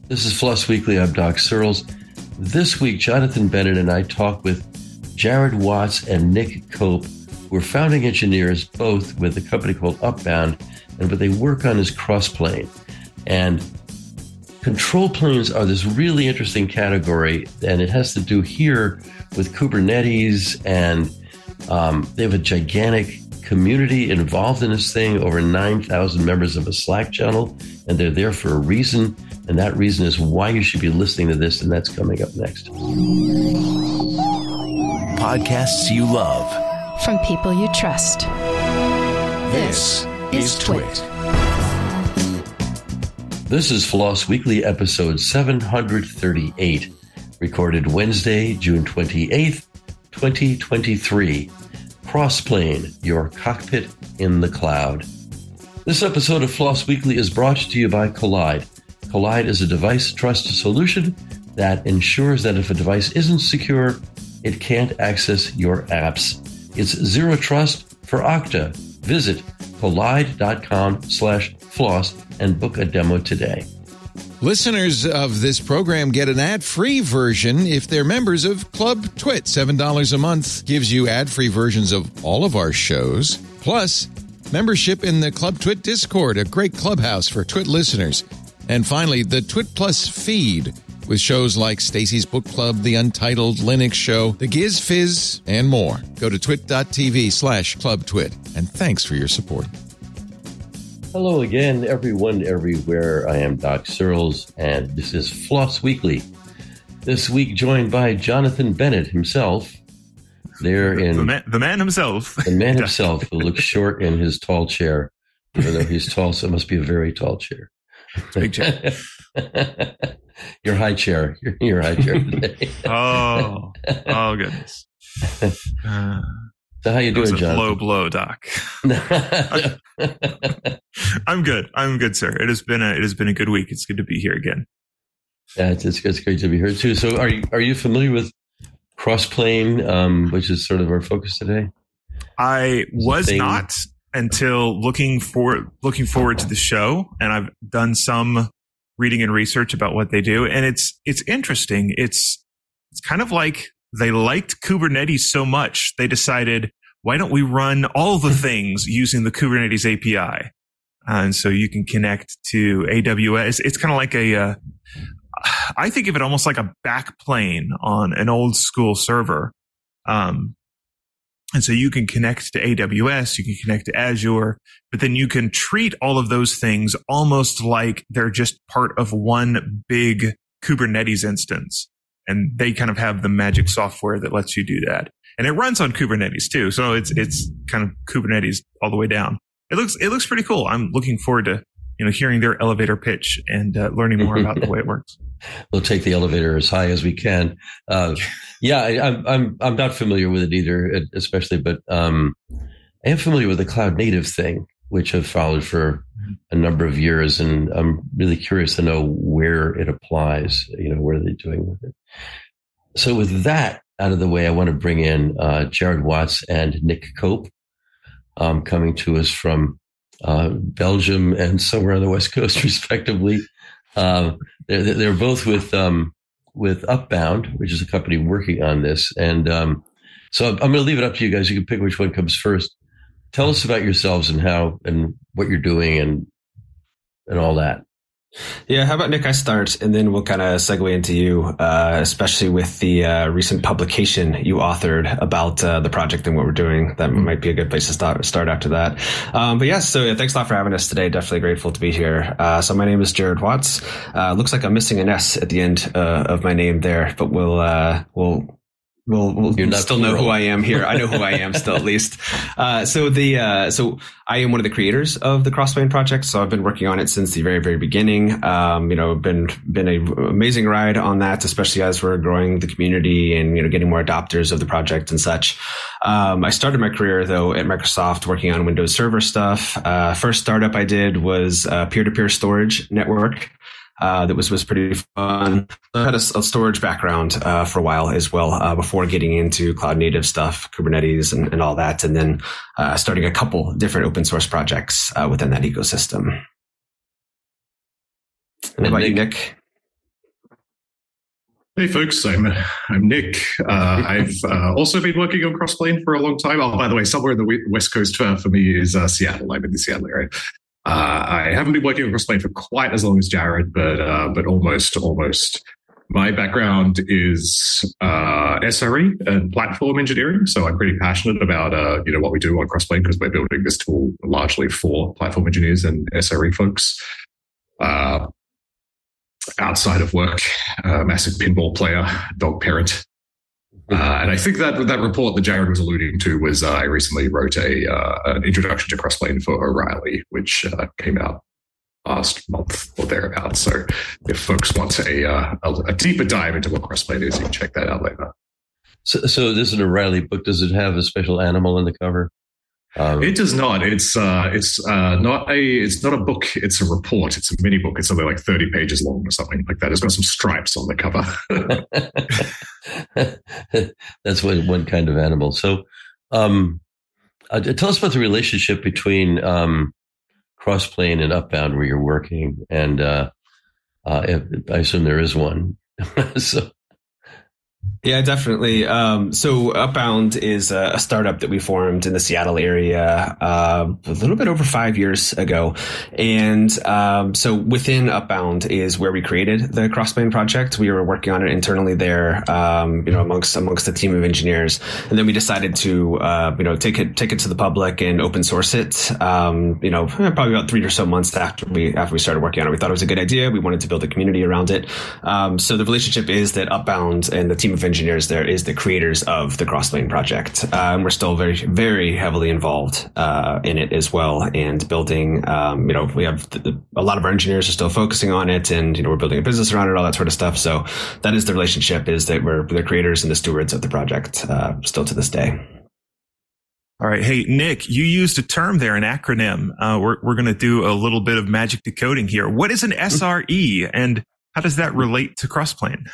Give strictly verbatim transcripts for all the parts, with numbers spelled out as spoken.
This is Floss Weekly. I'm Doc Searles. This week, Jonathan Bennett and I talk with Jared Watts and Nick Cope, who are founding engineers both with a company called Upbound, and what they work on is Crossplane. And control planes are this really interesting category, and it has to do here with Kubernetes, and um, they have a gigantic community involved in this thing, over nine thousand members of a Slack channel, and they're there for a reason. And that reason is why you should be listening to this, and that's coming up next. Podcasts you love. From people you trust. This, this is Twit. This is Floss Weekly, episode seven thirty-eight, recorded Wednesday, June twenty-eighth, twenty twenty-three. Crossplane, your cockpit in the cloud. This episode of Floss Weekly is brought to you by Kolide. Kolide is a device trust solution that ensures that if a device isn't secure, it can't access your apps. It's zero trust for Okta. Visit kolide.com slash floss and book a demo today. Listeners of this program get an ad-free version if they're members of Club Twit. seven dollars a month gives you ad-free versions of all of our shows, plus membership in the Club Twit Discord, a great clubhouse for Twit listeners. And finally, the Twit Plus feed with shows like Stacy's Book Club, The Untitled Linux Show, The Giz Fizz, and more. Go to twit.tv slash clubtwit. And thanks for your support. Hello again, everyone, everywhere. I am Doc Searles, and this is Floss Weekly. This week joined by Jonathan Bennett himself. There in the man, the man himself. The man himself who looks short in his tall chair. Even though he's tall, so it must be a very tall chair. Big chair. Your high chair. Your, your high chair today. oh, oh goodness. Uh, so how you doing, John? Low blow, Doc. I'm good. I'm good, sir. It has been a it has been a good week. It's good to be here again. Yeah, it's it's, it's great to be here too. So, are you are you familiar with Crossplane, um, which is sort of our focus today? I was not until looking for looking forward to the show, and I've done some reading and research about what they do, and it's it's interesting. It's it's kind of like they liked Kubernetes so much they decided, why don't we run all the things using the Kubernetes A P I? And so you can connect to A W S. It's kind of like a, uh, I think of it almost like a backplane on an old school server. Um, and so you can connect to A W S, you can connect to Azure, but then you can treat all of those things almost like they're just part of one big Kubernetes instance. And they kind of have the magic software that lets you do that. And it runs on Kubernetes too. So it's, it's kind of Kubernetes all the way down. It looks, it looks pretty cool. I'm looking forward to, you know, hearing their elevator pitch and uh, learning more about the way it works. We'll take the elevator as high as we can. Uh, yeah, I, I'm, I'm, I'm not familiar with it either, especially, but, um, I am familiar with the cloud native thing, which I've followed for a number of years. And I'm really curious to know where it applies, you know, what are they doing with it? So with that out of the way, I want to bring in, uh, Jared Watts and Nick Cope, um, coming to us from, uh, Belgium and somewhere on the West Coast, respectively. Uh, they're, they're both with, um, with Upbound, which is a company working on this. And, um, so I'm going to leave it up to you guys. You can pick which one comes first. Tell us about yourselves and how, and what you're doing and, and all that. Yeah, how about Nick, I start, and then we'll kind of segue into you, uh, especially with the uh, recent publication you authored about uh, the project and what we're doing. That might be a good place to start, start after that. Um, but yes, so yeah, thanks a lot for having us today. Definitely grateful to be here. Uh, so my name is Jared Watts. Uh, looks like I'm missing an S at the end uh, of my name there, but we'll uh, we'll. We'll, we'll still know who I am here. I know who I am still, at least. Uh, so the, uh, so I am one of the creators of the Crossplane project. So I've been working on it since the very, very beginning. Um, you know, been, been a amazing ride on that, especially as we're growing the community and, you know, getting more adopters of the project and such. Um, I started my career though at Microsoft working on Windows Server stuff. Uh, first startup I did was a peer-to-peer storage network. Uh, that was, was pretty fun. I had a, a storage background, uh, for a while as well, uh, before getting into cloud native stuff, Kubernetes and, and all that. And then, uh, starting a couple different open source projects, uh, within that ecosystem. And what about you, Nick? Hey folks, I'm I'm Nick. Uh, I've uh, also been working on Crossplane for a long time. Oh, by the way, somewhere in the West Coast uh, for me is uh, Seattle. I'm in the Seattle area. Uh, I haven't been working on Crossplane for quite as long as Jared, but uh, but almost almost. My background is uh, S R E and platform engineering, so I'm pretty passionate about uh, you know what we do on Crossplane because we're building this tool largely for platform engineers and S R E folks. Uh, outside of work, uh, massive pinball player, dog parent. Uh, and I think that that report that Jared was alluding to was uh, I recently wrote a uh, an introduction to Crossplane for O'Reilly, which uh, came out last month or thereabouts. So if folks want a, uh, a, a deeper dive into what Crossplane is, you can check that out later. So, so this is an O'Reilly book. Does it have a special animal in the cover? Um, it does not. It's uh, it's uh, not a it's not a book. It's a report. It's a mini book. It's something like thirty pages long or something like that. It's got some stripes on the cover. That's one one kind of animal. So, um, uh, tell us about the relationship between um, Crossplane and Upbound, where you're working, and uh, uh, I assume there is one. so. Yeah, definitely. Um, so Upbound is a, a startup that we formed in the Seattle area uh, a little bit over five years ago. And um, so within Upbound is where we created the Crossplane project. We were working on it internally there, um, you know, amongst amongst the team of engineers. And then we decided to, uh, you know, take it take it to the public and open source it. Um, you know, probably about three or so months after we after we started working on it, we thought it was a good idea. We wanted to build a community around it. Um, so the relationship is that Upbound and the team of engineers there is the creators of the Crossplane project. Uh, and we're still very, very heavily involved uh, in it as well, and building, um, you know, we have the, a lot of our engineers are still focusing on it, and, you know, we're building a business around it, all that sort of stuff. So that is the relationship, is that we're the creators and the stewards of the project uh, still to this day. All right. Hey, Nick, you used a term there, an acronym. Uh, we're we're going to do a little bit of magic decoding here. What is an S R E, and how does that relate to Crossplane?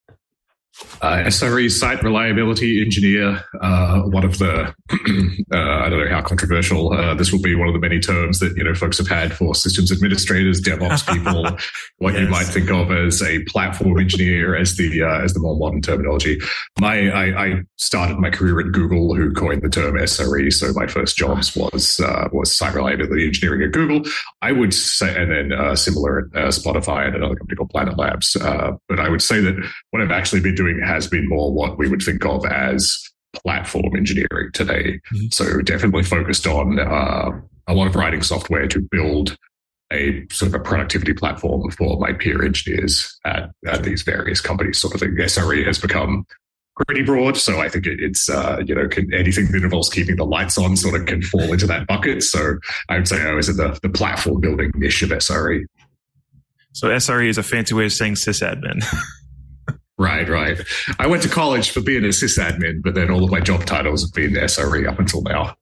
Uh, S R E, Site Reliability Engineer, uh, one of the, uh, I don't know how controversial, uh, this will be one of the many terms that, you know, folks have had for systems administrators, DevOps people, what yes. you might think of as a platform engineer as the, uh, as the more modern terminology. My, I, I started my career at Google, who coined the term S R E. So my first jobs was, uh, was Site Reliability Engineering at Google. I would say, and then, uh, similar at uh, Spotify and another company called Planet Labs. Uh, but I would say that what I've actually been doing has been more what we would think of as platform engineering today. Mm-hmm. So definitely focused on uh, a lot of writing software to build a sort of a productivity platform for my peer engineers at, at these various companies. Sort of thing. S R E has become pretty broad, so I think it, it's uh, you know can, anything that involves keeping the lights on sort of can fall into that bucket. So I would say I was in the, the platform building niche of S R E. So S R E is a fancy way of saying sysadmin. Right, right. I went to college for being a sysadmin, but then all of my job titles have been S R E up until now.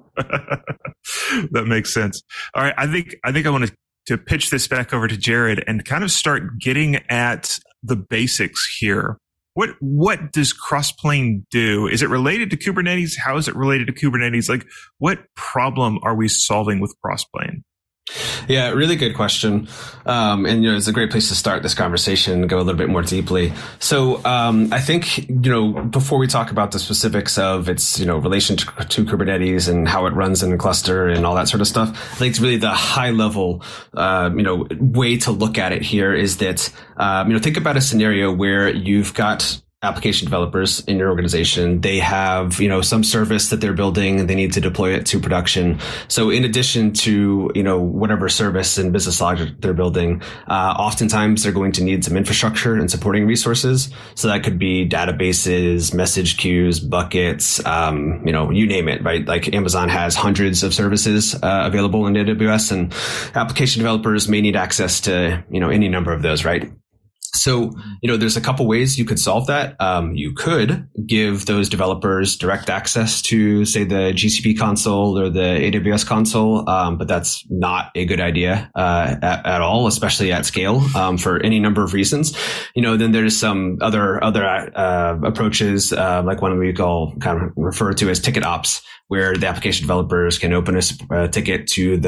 That makes sense. All right, I think I think I want to, to pitch this back over to Jared and kind of start getting at the basics here. What what does Crossplane do? Is it related to Kubernetes? How is it related to Kubernetes? Like, what problem are we solving with Crossplane? Yeah, really good question. Um, and, you know, it's a great place to start this conversation, go a little bit more deeply. So, um, I think, you know, before we talk about the specifics of its, you know, relation to, to Kubernetes and how it runs in a cluster and all that sort of stuff, I think it's really the high level, uh, you know, way to look at it here is that, um, you know, think about a scenario where you've got application developers in your organization. They have, you know, some service that they're building and they need to deploy it to production. So in addition to, you know, whatever service and business logic they're building, uh, oftentimes they're going to need some infrastructure and supporting resources. So that could be databases, message queues, buckets, um, you know, you name it, right? Like Amazon has hundreds of services uh, available in A W S, and application developers may need access to, you know, any number of those, right? So, you know, there's a couple ways you could solve that. Um, you could give those developers direct access to, say, the G C P console or the A W S console, um, but that's not a good idea uh, at, at all, especially at scale, um, for any number of reasons. You know, then there's some other other uh, approaches, uh, like one we call kind of refer to as ticket ops, where the application developers can open a, a ticket to the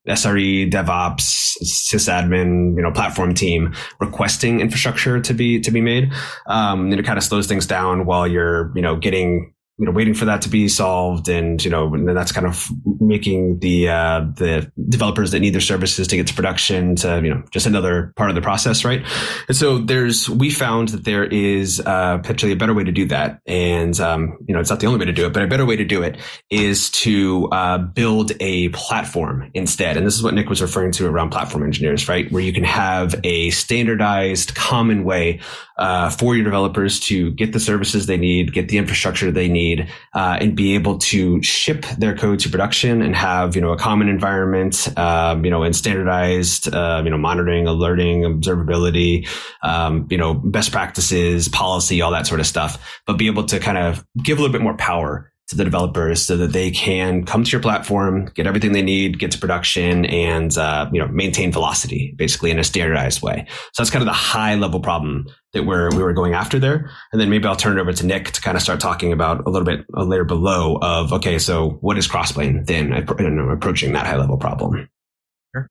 S R E, DevOps, sysadmin, you know, platform team requesting infrastructure to be to be made. Um, and it kind of slows things down while you're, you know, getting, you know, waiting for that to be solved, and you know, and that's kind of making the uh, the developers that need their services to get to production to, you know, just another part of the process, right? And so there's we found that there is uh, potentially a better way to do that, and um, you know, it's not the only way to do it, but a better way to do it is to uh, build a platform instead. And this is what Nick was referring to around platform engineers, right? Where you can have a standardized, common way uh, for your developers to get the services they need, get the infrastructure they need. Uh, and be able to ship their code to production and have, you know, a common environment, um, you know, and standardized, uh, you know, monitoring, alerting, observability, um, you know, best practices, policy, all that sort of stuff, but be able to kind of give a little bit more power to the developers so that they can come to your platform, get everything they need, get to production, and uh, you know, maintain velocity basically in a standardized way. So that's kind of the high level problem that we're we were going after there. And then maybe I'll turn it over to Nick to kind of start talking about a little bit a layer below of, okay, so what is Crossplane then approaching that high level problem? Sure.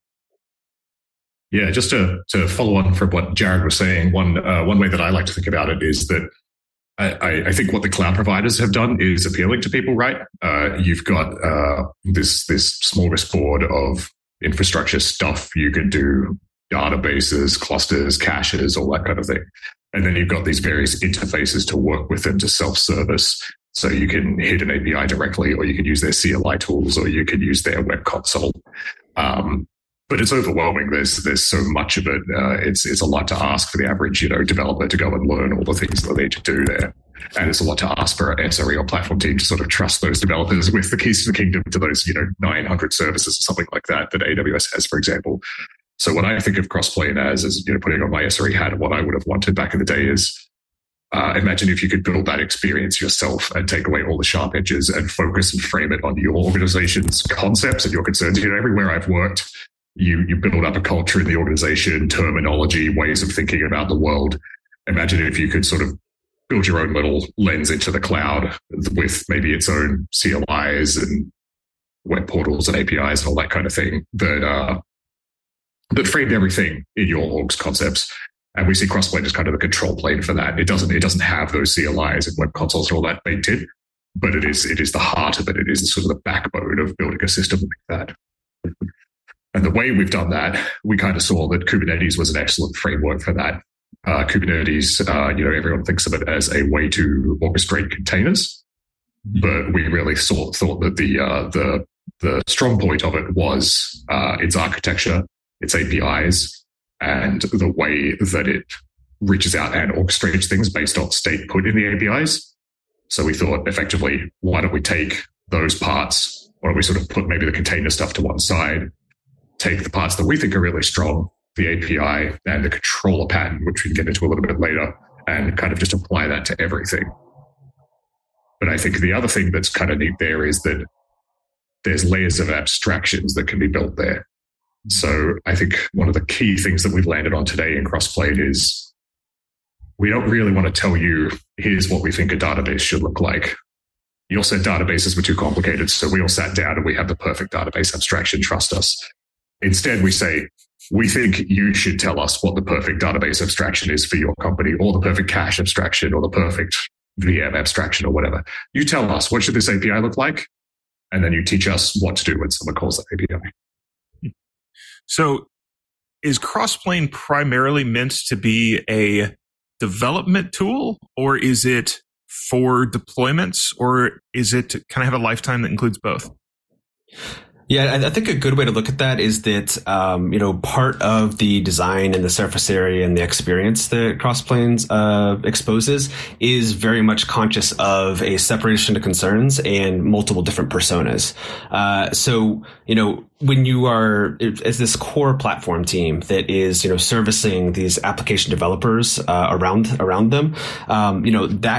Yeah, just to to follow on from what Jared was saying, one uh, one way that I like to think about it is that I, I think what the cloud providers have done is appealing to people, right? Uh, you've got uh, this this smorgasbord of infrastructure stuff. You can do databases, clusters, caches, all that kind of thing. And then you've got these various interfaces to work with them to self-service. So you can hit an A P I directly, or you can use their C L I tools, or you can use their web console. Um, But it's overwhelming. There's there's so much of it. Uh, it's it's a lot to ask for the average, you know, developer to go and learn all the things that they need to do there, and it's a lot to ask for an S R E or platform team to sort of trust those developers with the keys to the kingdom to those, you know, nine hundred services or something like that that A W S has, for example. So what I think of Crossplane as is, you know, putting on my S R E hat, and what I would have wanted back in the day is, uh, imagine if you could build that experience yourself and take away all the sharp edges and focus and frame it on your organization's concepts and your concerns. You know, everywhere I've worked, You you build up a culture in the organization, terminology, ways of thinking about the world. Imagine if you could sort of build your own little lens into the cloud with maybe its own C L Is and web portals and A P Is and all that kind of thing that uh, that framed everything in your org's concepts. And we see Crossplane as kind of the control plane for that. It doesn't it doesn't have those C L Is and web consoles and all that baked in, but it is it is the heart of it. It is sort of the backbone of building a system like that. And the way we've done that, we kind of saw that Kubernetes was an excellent framework for that. Uh, Kubernetes, uh, you know, everyone thinks of it as a way to orchestrate containers, but we really saw, thought that the uh, the the strong point of it was uh, its architecture, its A P Is, and the way that it reaches out and orchestrates things based on state put in the A P Is. So we thought, effectively, why don't we take those parts, why don't we sort of put maybe the container stuff to one side, take the parts that we think are really strong, the A P I and the controller pattern, which we can get into a little bit later, and kind of just apply that to everything. But I think the other thing that's kind of neat there is that there's layers of abstractions that can be built there. So I think one of the key things that we've landed on today in Crossplane is we don't really want to tell you, here's what we think a database should look like. You all said databases were too complicated, so we all sat down and we have the perfect database abstraction, trust us. Instead, we say, we think you should tell us what the perfect database abstraction is for your company, or the perfect cache abstraction, or the perfect V M abstraction, or whatever. You tell us, what should this A P I look like? And then you teach us what to do when someone calls that A P I. So is Crossplane primarily meant to be a development tool, or is it for deployments, or is it kind of have a lifetime that includes both? Yeah, I think a good way to look at that is that, um, you know, part of the design and the surface area and the experience that Crossplane uh, exposes is very much conscious of a separation of concerns and multiple different personas. Uh, so, you know, when you are as this core platform team that is, you know, servicing these application developers uh, around around them, um, you know, that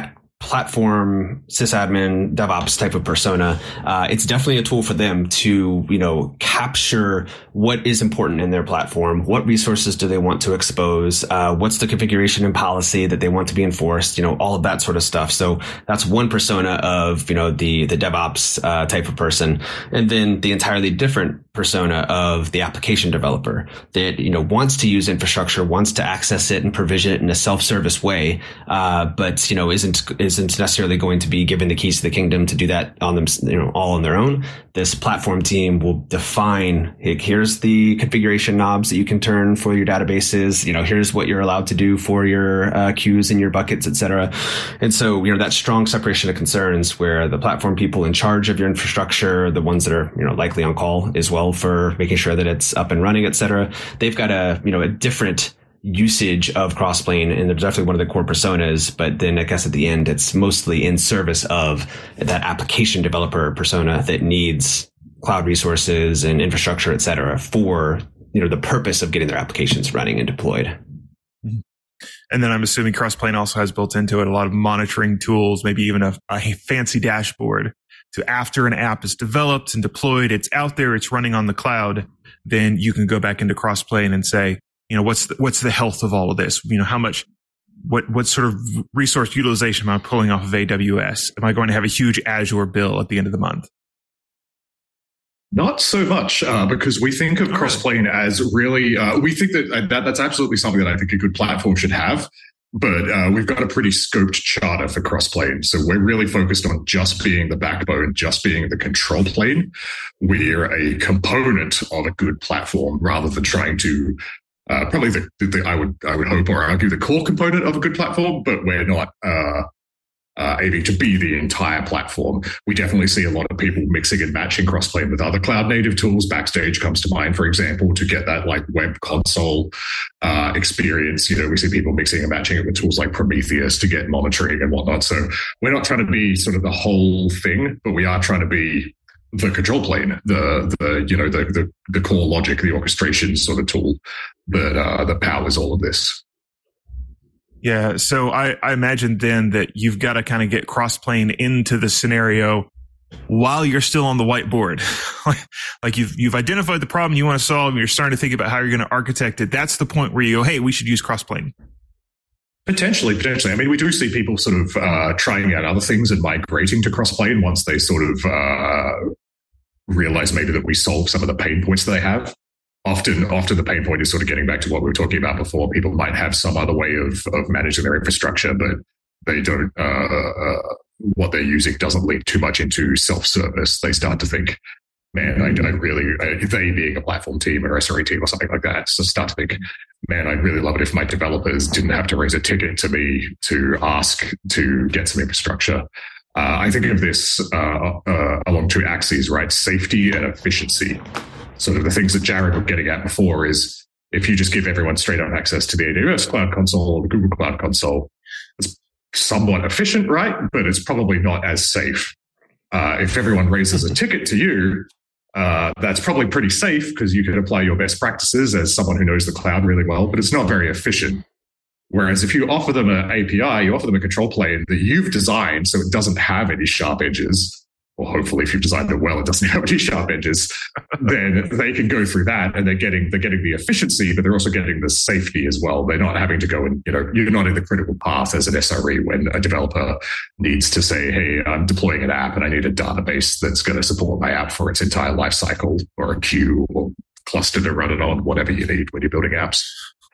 platform sysadmin DevOps type of persona, uh, it's definitely a tool for them to, you know, capture what is important in their platform. What resources do they want to expose? Uh, what's the configuration and policy that they want to be enforced? You know, all of that sort of stuff. So that's one persona of, you know, the, the DevOps uh, type of person. And then the entirely different persona of the application developer that, you know, wants to use infrastructure, wants to access it and provision it in a self-service way, uh, but, you know, isn't, isn't necessarily going to be given the keys to the kingdom to do that on them, you know, all on their own. This platform team will define, hey, here's the configuration knobs that you can turn for your databases. You know, here's what you're allowed to do for your uh, queues and your buckets, et cetera. And so, you know, that strong separation of concerns where the platform people in charge of your infrastructure, the ones that are, you know, likely on call as well for making sure that it's up and running, et cetera, they've got a, you know, a different usage of Crossplane, and they're definitely one of the core personas. But then I guess at the end, it's mostly in service of that application developer persona that needs cloud resources and infrastructure, et cetera, for, you know, the purpose of getting their applications running and deployed. And then I'm assuming Crossplane also has built into it a lot of monitoring tools, maybe even a, a fancy dashboard. So after an app is developed and deployed, it's out there, it's running on the cloud, then you can go back into Crossplane and say, you know, what's the, what's the health of all of this? You know, how much, what, what sort of resource utilization am I pulling off of A W S? Am I going to have a huge Azure bill at the end of the month? Not so much, uh, because we think of Crossplane as really, uh, we think that, uh, that that's absolutely something that I think a good platform should have. But uh, we've got a pretty scoped charter for Crossplane. So we're really focused on just being the backbone, just being the control plane. We're a component of a good platform rather than trying to uh, probably the, the I would I would hope or argue the core component of a good platform, but we're not uh, uh, aiming to be the entire platform. We definitely see a lot of people mixing and matching Crossplane with other cloud native tools. Backstage comes to mind, for example, to get that like web console uh, experience. You know, we see people mixing and matching it with tools like Prometheus to get monitoring and whatnot. So we're not trying to be sort of the whole thing, but we are trying to be the control plane, the the you know the the, the core logic, the orchestration sort of tool that uh, that powers all of this. Yeah, so I, I imagine then that you've got to kind of get Crossplane into the scenario while you're still on the whiteboard. Like you've you've identified the problem you want to solve, and you're starting to think about how you're going to architect it. That's the point where you go, hey, we should use Crossplane. Potentially, potentially. I mean, we do see people sort of uh, trying out other things and migrating to Crossplane once they sort of uh, realize maybe that we solve some of the pain points that they have. Often, often the pain point is sort of getting back to what we were talking about before. People might have some other way of, of managing their infrastructure, but they don't, uh, uh, what they're using doesn't lead too much into self-service. They start to think, man, I, I really, I, they being a platform team or S R E team or something like that, so start to think, man, I'd really love it if my developers didn't have to raise a ticket to me to ask to get some infrastructure. Uh, I think of this uh, uh, along two axes, right? Safety and efficiency. Sort of the things that Jared was getting at before is if you just give everyone straight on access to the A W S Cloud Console or the Google Cloud Console, it's somewhat efficient, right? But it's probably not as safe. Uh, if everyone raises a ticket to you, uh, that's probably pretty safe because you can apply your best practices as someone who knows the cloud really well, but it's not very efficient. Whereas if you offer them an A P I, you offer them a control plane that you've designed so it doesn't have any sharp edges, or hopefully if you've designed it well, it doesn't have any sharp edges, then they can go through that and they're getting, they're getting the efficiency, but they're also getting the safety as well. They're not having to go and, you know, you're not in the critical path as an S R E when a developer needs to say, hey, I'm deploying an app and I need a database that's going to support my app for its entire life cycle, or a queue or cluster to run it on, whatever you need when you're building apps.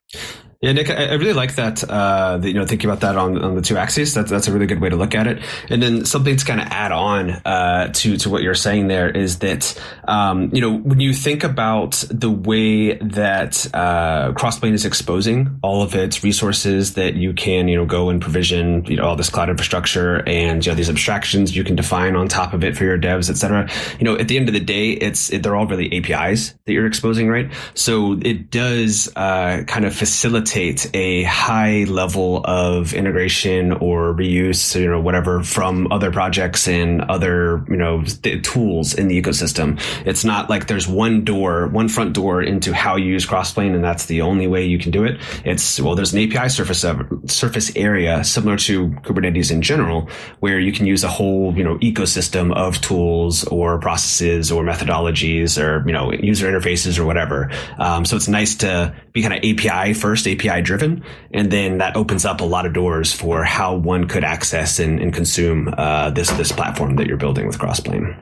Yeah, Nick, I really like that, uh, you know, thinking about that on, on the two axes. That's, that's a really good way to look at it. And then something to kind of add on, uh, to, to what you're saying there is that, um, you know, when you think about the way that, uh, Crossplane is exposing all of its resources that you can, you know, go and provision, you know, all this cloud infrastructure and, you know, these abstractions you can define on top of it for your devs, et cetera. You know, at the end of the day, it's, it, they're all really A P Is that you're exposing, right? So it does, uh, kind of facilitate facilitate a high level of integration or reuse, you know, whatever, from other projects and other, you know, th- tools in the ecosystem. It's not like there's one door, one front door into how you use Crossplane, and that's the only way you can do it. It's, well, there's an A P I surface surface area similar to Kubernetes in general, where you can use a whole, you know, ecosystem of tools or processes or methodologies or, you know, user interfaces or whatever. Um, so it's nice to be kind of A P I first, A P I driven, and then that opens up a lot of doors for how one could access and, and consume uh, this this platform that you're building with Crossplane.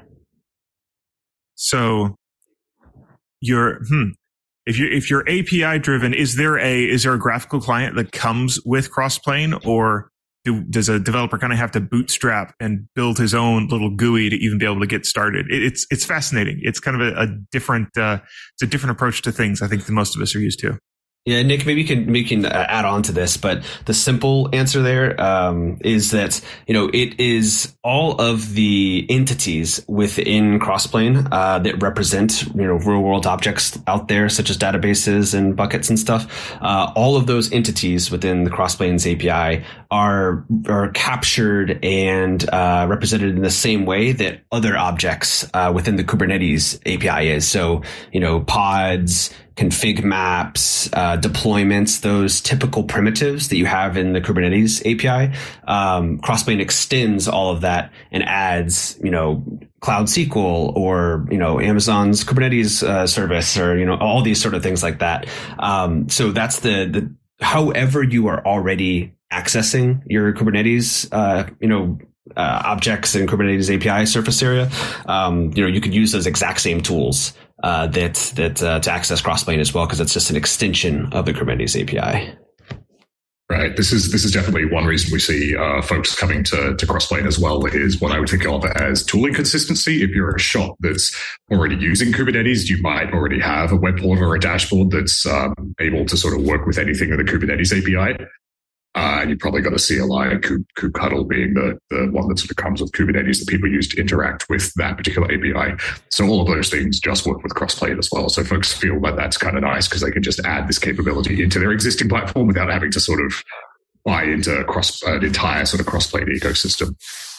So you're hmm, if you if you're A P I driven, is there a is there a graphical client that comes with Crossplane, or do, does a developer kind of have to bootstrap and build his own little G U I to even be able to get started? It, it's it's fascinating. It's kind of a, a different uh, it's a different approach to things, I think, than most of us are used to. Yeah, Nick, maybe you can, maybe you can add on to this, but the simple answer there um, is that, you know, it is all of the entities within Crossplane uh, that represent, you know, real world objects out there, such as databases and buckets and stuff. Uh, all of those entities within the Crossplane's A P I are are captured and uh, represented in the same way that other objects uh, within the Kubernetes A P I is. So, you know, pods, config maps, uh, deployments, those typical primitives that you have in the Kubernetes A P I. Um, Crossplane extends all of that and adds, you know, Cloud S Q L or, you know, Amazon's Kubernetes uh, service, or, you know, all these sort of things like that. Um, so that's the, the, however you are already accessing your Kubernetes, uh, you know, uh, objects in Kubernetes A P I surface area. Um, you know, you could use those exact same tools Uh, that that uh, to access Crossplane as well, because it's just an extension of the Kubernetes A P I. Right. This is this is definitely one reason we see uh, folks coming to, to Crossplane as well, is what I would think of as tooling consistency. If you're a shop that's already using Kubernetes, you might already have a web portal or a dashboard that's um, able to sort of work with anything in the Kubernetes A P I. Uh, and you've probably got a C L I, kubectl being the, the one that sort of comes with Kubernetes that people use to interact with that particular A P I. So all of those things just work with Crossplane as well. So folks feel that that's kind of nice because they can just add this capability into their existing platform without having to sort of buy into cross, uh, an entire sort of Crossplane ecosystem.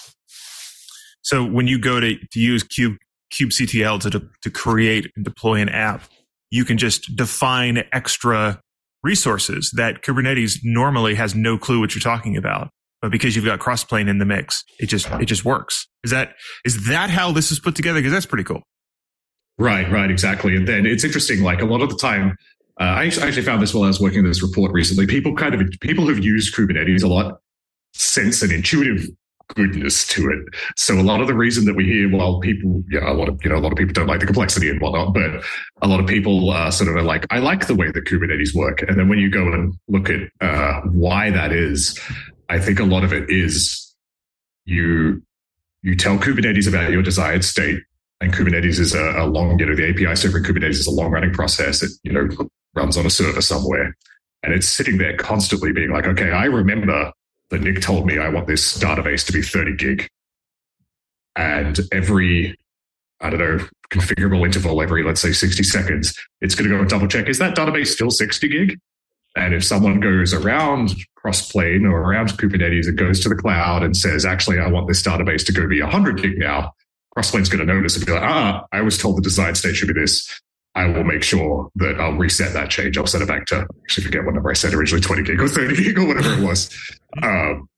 So when you go to, to use Kube, kubectl to, to create and deploy an app, you can just define extra resources that Kubernetes normally has no clue what you're talking about, but because you've got Crossplane in the mix, it just it just works. Is that is that how this is put together? Because that's pretty cool. Right, right, exactly. And then it's interesting. Like a lot of the time, uh, I actually found this while I was working on this report recently. People kind of people who've used Kubernetes a lot sense an intuitive goodness to it. So a lot of the reason that we hear, well, people, yeah, a lot of, you know, a lot of people don't like the complexity and whatnot, but a lot of people uh, sort of are like, I like the way that Kubernetes work. And then when you go and look at uh, why that is, I think a lot of it is you, you tell Kubernetes about your desired state, and Kubernetes is a, a long, you know, the A P I server in Kubernetes is a long running process. It, you know, runs on a server somewhere, and it's sitting there constantly being like, okay, I remember that Nick told me I want this database to be thirty gig. And every, I don't know, configurable interval, every, let's say sixty seconds, it's going to go and double check, is that database still sixty gig? And if someone goes around Crossplane or around Kubernetes and goes to the cloud and says, actually, I want this database to go be one hundred gig now, Crossplane's going to notice and be like, ah, I was told the desired state should be this. I will make sure that I'll reset that change. I'll set it back to, I actually forget what number I said originally, twenty gig or thirty gig or whatever it was. Um,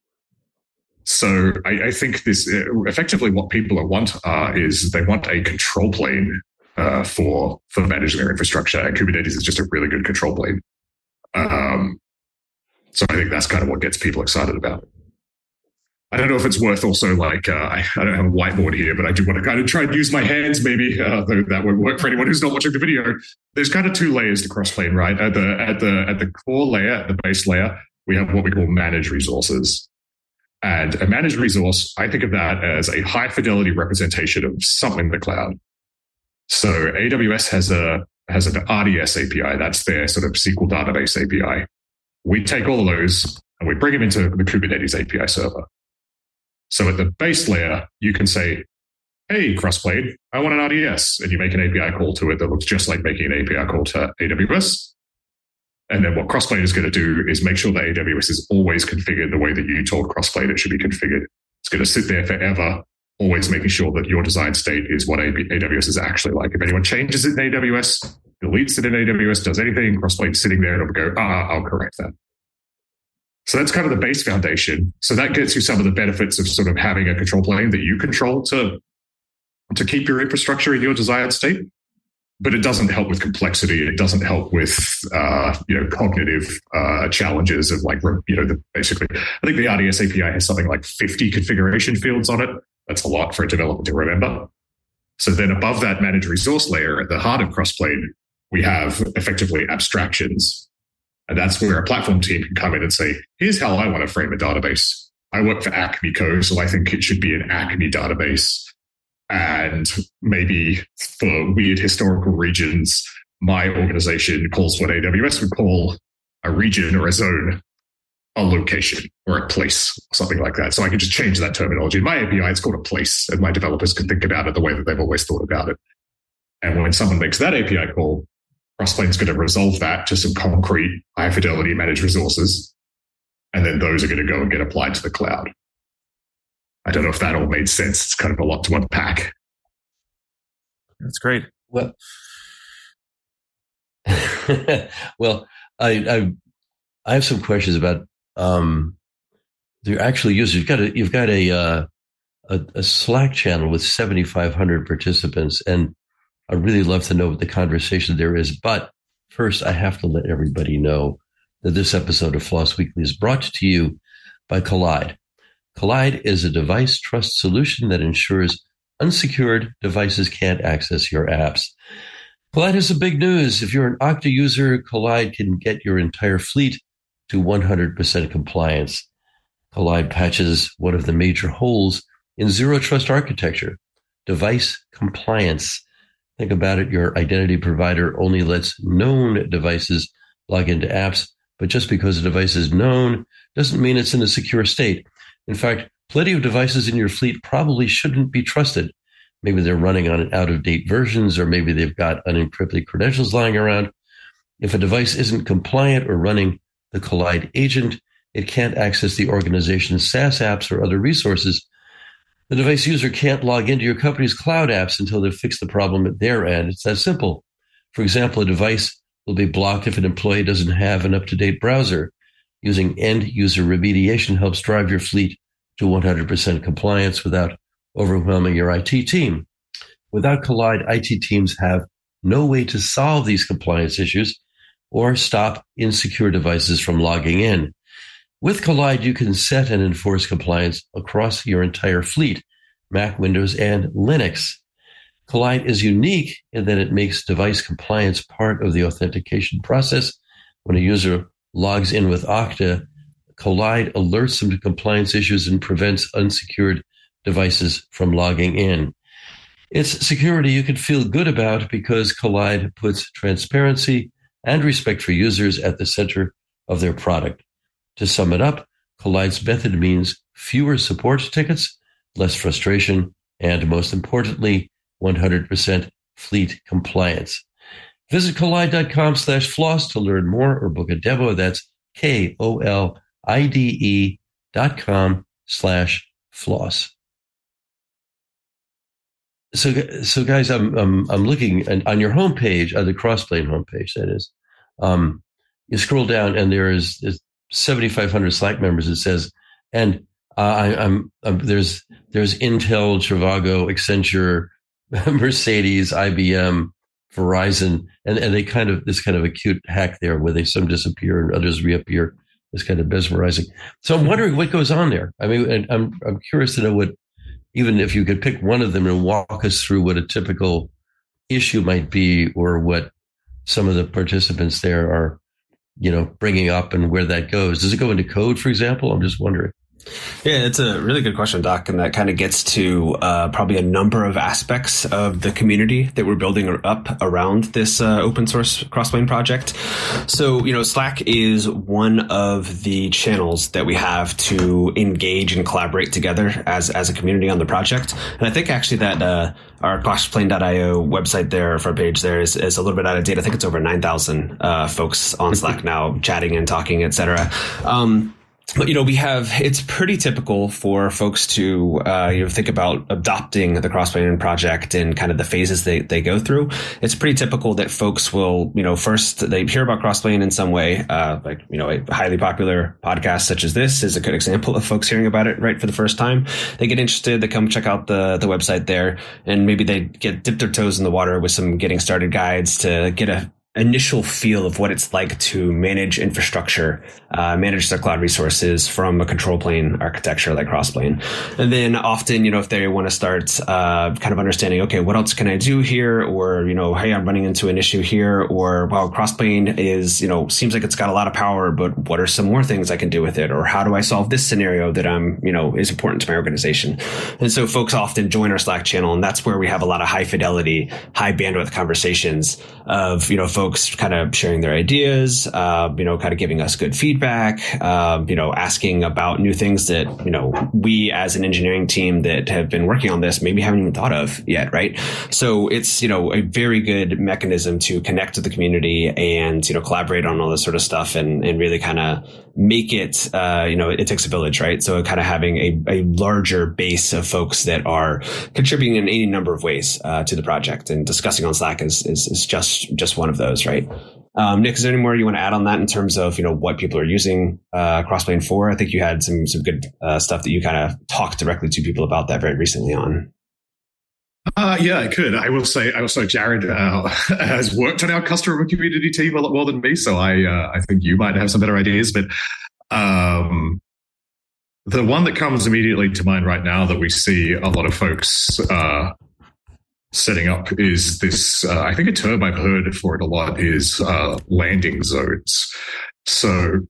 so I, I think this, uh, effectively what people want uh, is they want a control plane uh, for, for managing their infrastructure. And Kubernetes is just a really good control plane. Um, so I think that's kind of what gets people excited about it. I don't know if it's worth also like, uh, I, I don't have a whiteboard here, but I do want to kind of try and use my hands maybe, uh, though that won't work for anyone who's not watching the video. There's kind of two layers to Crossplane, right? At the, at the, at the core layer, at the base layer, we have what we call managed resources. And a managed resource, I think of that as a high fidelity representation of something in the cloud. So A W S has a, has an R D S A P I. That's their sort of S Q L database A P I. We take all of those and we bring them into the Kubernetes A P I server. So at the base layer, you can say, hey, Crossplane, I want an R D S. And you make an A P I call to it that looks just like making an A P I call to A W S. And then what Crossplane is going to do is make sure that A W S is always configured the way that you told Crossplane it should be configured. It's going to sit there forever, always making sure that your design state is what A W S is actually like. If anyone changes it in A W S, deletes it in A W S, does anything, Crossplane's sitting there and it'll go, ah, I'll correct that. So that's kind of the base foundation. So that gets you some of the benefits of sort of having a control plane that you control to, to keep your infrastructure in your desired state. But it doesn't help with complexity. It doesn't help with, uh, you know, cognitive uh, challenges of like, you know, the, basically, I think the R D S A P I has something like fifty configuration fields on it. That's a lot for a developer to remember. So then above that managed resource layer at the heart of Crossplane, we have effectively abstractions. And that's where a platform team can come in and say, here's how I want to frame a database. I work for Acme Co, so I think it should be an Acme database. And maybe for weird historical regions, my organization calls what A W S would call a region or a zone, a location or a place, or something like that. So I can just change that terminology. In my A P I, it's called a place, and my developers can think about it the way that they've always thought about it. And when someone makes that A P I call, Crossplane's going to resolve that to some concrete, high fidelity managed resources. And then those are going to go and get applied to the cloud. I don't know if that all made sense. It's kind of a lot to unpack. That's great. Well, well, I, I I have some questions about um, the actual users. You've got a you've got a uh, a, a Slack channel with seventy-five hundred participants, and I'd really love to know what the conversation there is. But first, I have to let everybody know that this episode of Floss Weekly is brought to you by Kolide. Kolide is a device trust solution that ensures unsecured devices can't access your apps. Kolide has some big news. If you're an Okta user, Kolide can get your entire fleet to one hundred percent compliance. Kolide patches one of the major holes in zero trust architecture, device compliance. Think about it. Your identity provider only lets known devices log into apps, but just because a device is known doesn't mean it's in a secure state. In fact, plenty of devices in your fleet probably shouldn't be trusted. Maybe they're running on out-of-date versions, or maybe they've got unencrypted credentials lying around. If a device isn't compliant or running the Kolide agent, it can't access the organization's SaaS apps or other resources. The device user can't log into your company's cloud apps until they've fixed the problem at their end. It's that simple. For example, a device will be blocked if an employee doesn't have an up-to-date browser. Using end-user remediation helps drive your fleet to one hundred percent compliance without overwhelming your I T team. Without Kolide, I T teams have no way to solve these compliance issues or stop insecure devices from logging in. With Kolide, you can set and enforce compliance across your entire fleet, Mac, Windows, and Linux. Kolide is unique in that it makes device compliance part of the authentication process. When a user logs in with Okta, Kolide alerts them to compliance issues and prevents unsecured devices from logging in. It's security you can feel good about because Kolide puts transparency and respect for users at the center of their product. To sum it up, Kollide's method means fewer support tickets, less frustration, and most importantly, one hundred percent fleet compliance. Visit kolide.com slash floss to learn more or book a demo. That's K O L I D E dot com slash floss. So, so guys, I'm, I'm, I'm looking and on your homepage, on the Crossplane homepage, that is, um, you scroll down and there is, is seventy-five hundred Slack members. It says, and uh, I, I'm, I'm there's there's Intel, Trivago, Accenture, Mercedes, I B M, Verizon, and, and they kind of this kind of a cute hack there where they some disappear and others reappear. It's kind of mesmerizing. So I'm wondering what goes on there. I mean, and I'm I'm curious to know what, even if you could pick one of them and walk us through what a typical issue might be, or what some of the participants there are, you know, bringing up and where that goes. Does it go into code, for example? I'm just wondering. Yeah, it's a really good question, Doc, and that kind of gets to uh, probably a number of aspects of the community that we're building up around this uh, open source Crossplane project. So, you know, Slack is one of the channels that we have to engage and collaborate together as as a community on the project. And I think actually that uh, our Crossplane dot io website there, front page there, is, is a little bit out of date. I think it's over nine thousand uh, folks on Slack now, chatting and talking, et cetera. Um, But, you know, we have, it's pretty typical for folks to, uh, you know, think about adopting the Crossplane project and kind of the phases they, they go through. It's pretty typical that folks will, you know, first they hear about Crossplane in some way, uh, like, you know, a highly popular podcast such as this is a good example of folks hearing about it right for the first time. They get interested, they come check out the, the website there, and maybe they get dip their toes in the water with some getting started guides to get a initial feel of what it's like to manage infrastructure, uh, manage their cloud resources from a control plane architecture like Crossplane. And then often, you know, if they want to start uh, kind of understanding, okay, what else can I do here? Or, you know, hey, I'm running into an issue here. Or, well, Crossplane is, you know, seems like it's got a lot of power, but what are some more things I can do with it? Or how do I solve this scenario that I'm, you know, is important to my organization? And so folks often join our Slack channel, and that's where we have a lot of high fidelity, high bandwidth conversations of, you know, folks kind of sharing their ideas, uh, you know, kind of giving us good feedback, uh, you know, asking about new things that, you know, we as an engineering team that have been working on this maybe haven't even thought of yet, right? So it's, you know, a very good mechanism to connect to the community and, you know, collaborate on all this sort of stuff and, and really kind of make it, uh, you know, it takes a village, right? So kind of having a, a larger base of folks that are contributing in any number of ways uh, to the project, and discussing on Slack is, is, is just, just one of those, right? Um, Nick, is there any more you want to add on that in terms of, you know, what people are using uh, Crossplane for? I think you had some some good uh, stuff that you kind of talked directly to people about that very recently on. Uh, yeah, I could. I will say, I will say, Jared uh, has worked on our customer community team a lot more than me, so I uh, I think you might have some better ideas. But um, the one that comes immediately to mind right now that we see a lot of folks uh, setting up is this, uh, I think a term I've heard for it a lot is uh, landing zones. So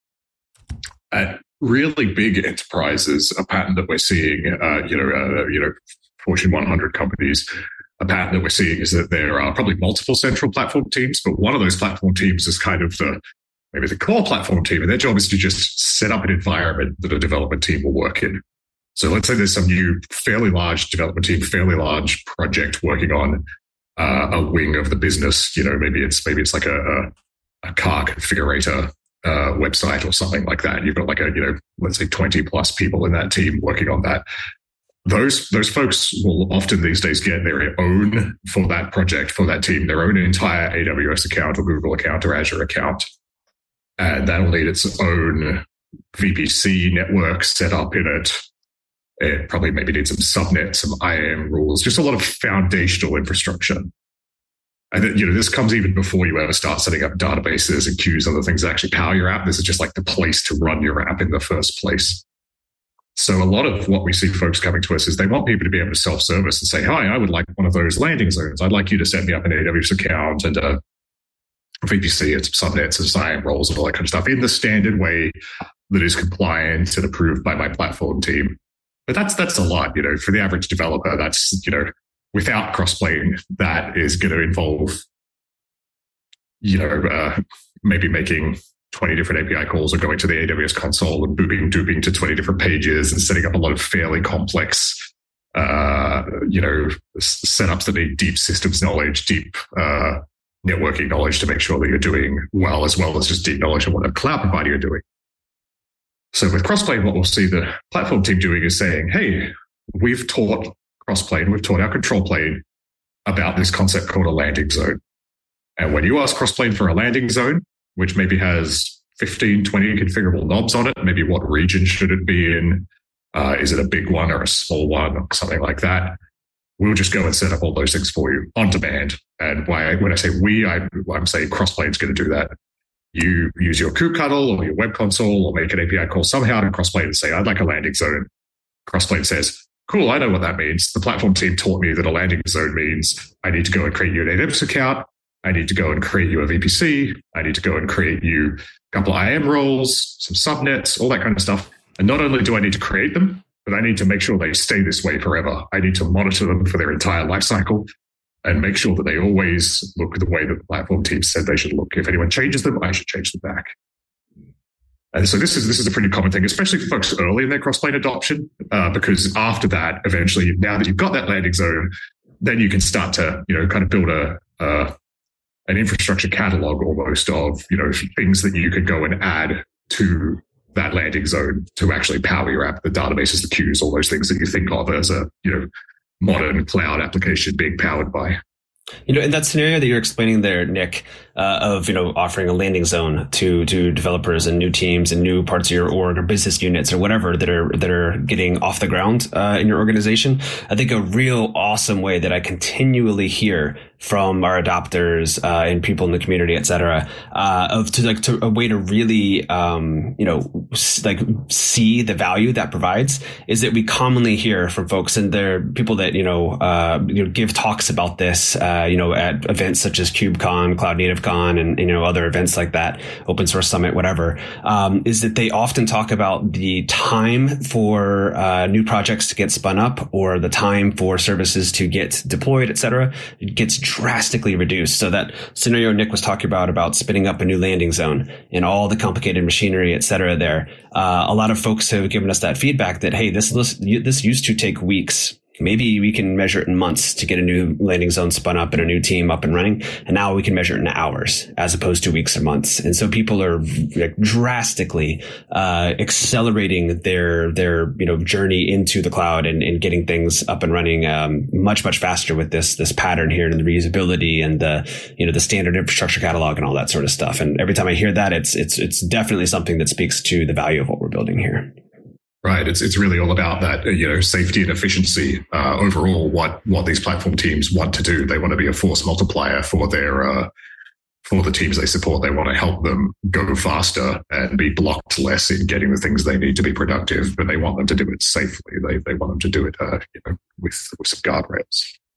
at really big enterprises, a pattern that we're seeing, uh, you know, uh, you know, Fortune one hundred companies, a pattern that we're seeing is that there are probably multiple central platform teams, but one of those platform teams is kind of the, maybe the core platform team, and their job is to just set up an environment that a development team will work in. So let's say there's some new fairly large development team, fairly large project working on uh, a wing of the business. You know, maybe it's maybe it's like a, a, a car configurator uh, website or something like that. You've got like a, you know, let's say twenty plus people in that team working on that. Those those folks will often these days get their own, for that project, for that team, their own entire A W S account or Google account or Azure account. And that'll need its own V P C network set up in it. It probably maybe needs some subnets, some I A M rules, just a lot of foundational infrastructure. And then, you know, this comes even before you ever start setting up databases and queues and other things that actually power your app. This is just like the place to run your app in the first place. So a lot of what we see folks coming to us is they want people to be able to self-service and say, hi, I would like one of those landing zones. I'd like you to set me up an A W S account and a V P C and some subnets and some I A M roles and all that kind of stuff in the standard way that is compliant and approved by my platform team. But that's that's a lot, you know, for the average developer. That's, you know, without Crossplane, that is going to involve, you know, uh, maybe making twenty different A P I calls or going to the A W S console and booping, dooping to twenty different pages and setting up a lot of fairly complex, uh, you know, setups that need deep systems knowledge, deep uh, networking knowledge to make sure that you're doing well, as well as just deep knowledge of what a cloud provider you're doing. So with Crossplane, what we'll see the platform team doing is saying, hey, we've taught Crossplane, we've taught our control plane about this concept called a landing zone. And when you ask Crossplane for a landing zone, which maybe has fifteen, twenty configurable knobs on it, maybe what region should it be in? Uh, is it a big one or a small one or something like that? We'll just go and set up all those things for you on demand. And why, when I say we, I, I'm saying Crossplane's going to do that. You use your kubectl or your web console or make an A P I call somehow to Crossplane and say, I'd like a landing zone. Crossplane says, cool, I know what that means. The platform team taught me that a landing zone means I need to go and create you an A W S account. I need to go and create you a V P C. I need to go and create you a couple of I A M roles, some subnets, all that kind of stuff. And not only do I need to create them, but I need to make sure they stay this way forever. I need to monitor them for their entire life cycle and make sure that they always look the way that the platform team said they should look. If anyone changes them, I should change them back. And so this is this is a pretty common thing, especially for folks early in their cross-plane adoption, uh, because after that, eventually, now that you've got that landing zone, then you can start to, you know, kind of build a uh, an infrastructure catalog almost of, you know, things that you could go and add to that landing zone to actually power your app, the databases, the queues, all those things that you think of as a, you know, modern cloud application being powered by. You know, in that scenario that you're explaining there, Nick, uh, of, you know, offering a landing zone to to developers and new teams and new parts of your org or business units or whatever that are that are getting off the ground uh, in your organization, I think a real awesome way that I continually hear from our adopters uh, and people in the community, et cetera, uh, of to like to a way to really, um, you know, like see the value that provides is that we commonly hear from folks, and they're people that, you know, uh, you know, give talks about this, uh, you know, at events such as KubeCon, Cloud Native Con, and, you know, other events like that, Open Source Summit, whatever, um, is that they often talk about the time for uh, new projects to get spun up or the time for services to get deployed, et cetera. It gets drastically reduced. So that scenario Nick was talking about, about spinning up a new landing zone and all the complicated machinery, et cetera there. Uh, a lot of folks have given us that feedback that, hey, this, this, this used to take weeks. Maybe we can measure it in months to get a new landing zone spun up and a new team up and running. And now we can measure it in hours as opposed to weeks or months. And so people are like drastically uh, accelerating their their you know journey into the cloud and, and getting things up and running um, much, much faster with this this pattern here and the reusability and the you know the standard infrastructure catalog and all that sort of stuff. And every time I hear that, it's it's it's definitely something that speaks to the value of what we're building here. Right. It's it's really all about that, you know, safety and efficiency. Uh, overall, what what these platform teams want to do, they want to be a force multiplier for their uh, for the teams they support. They want to help them go faster and be blocked less in getting the things they need to be productive. But they want them to do it safely. They they want them to do it, uh, you know, with with some guardrails.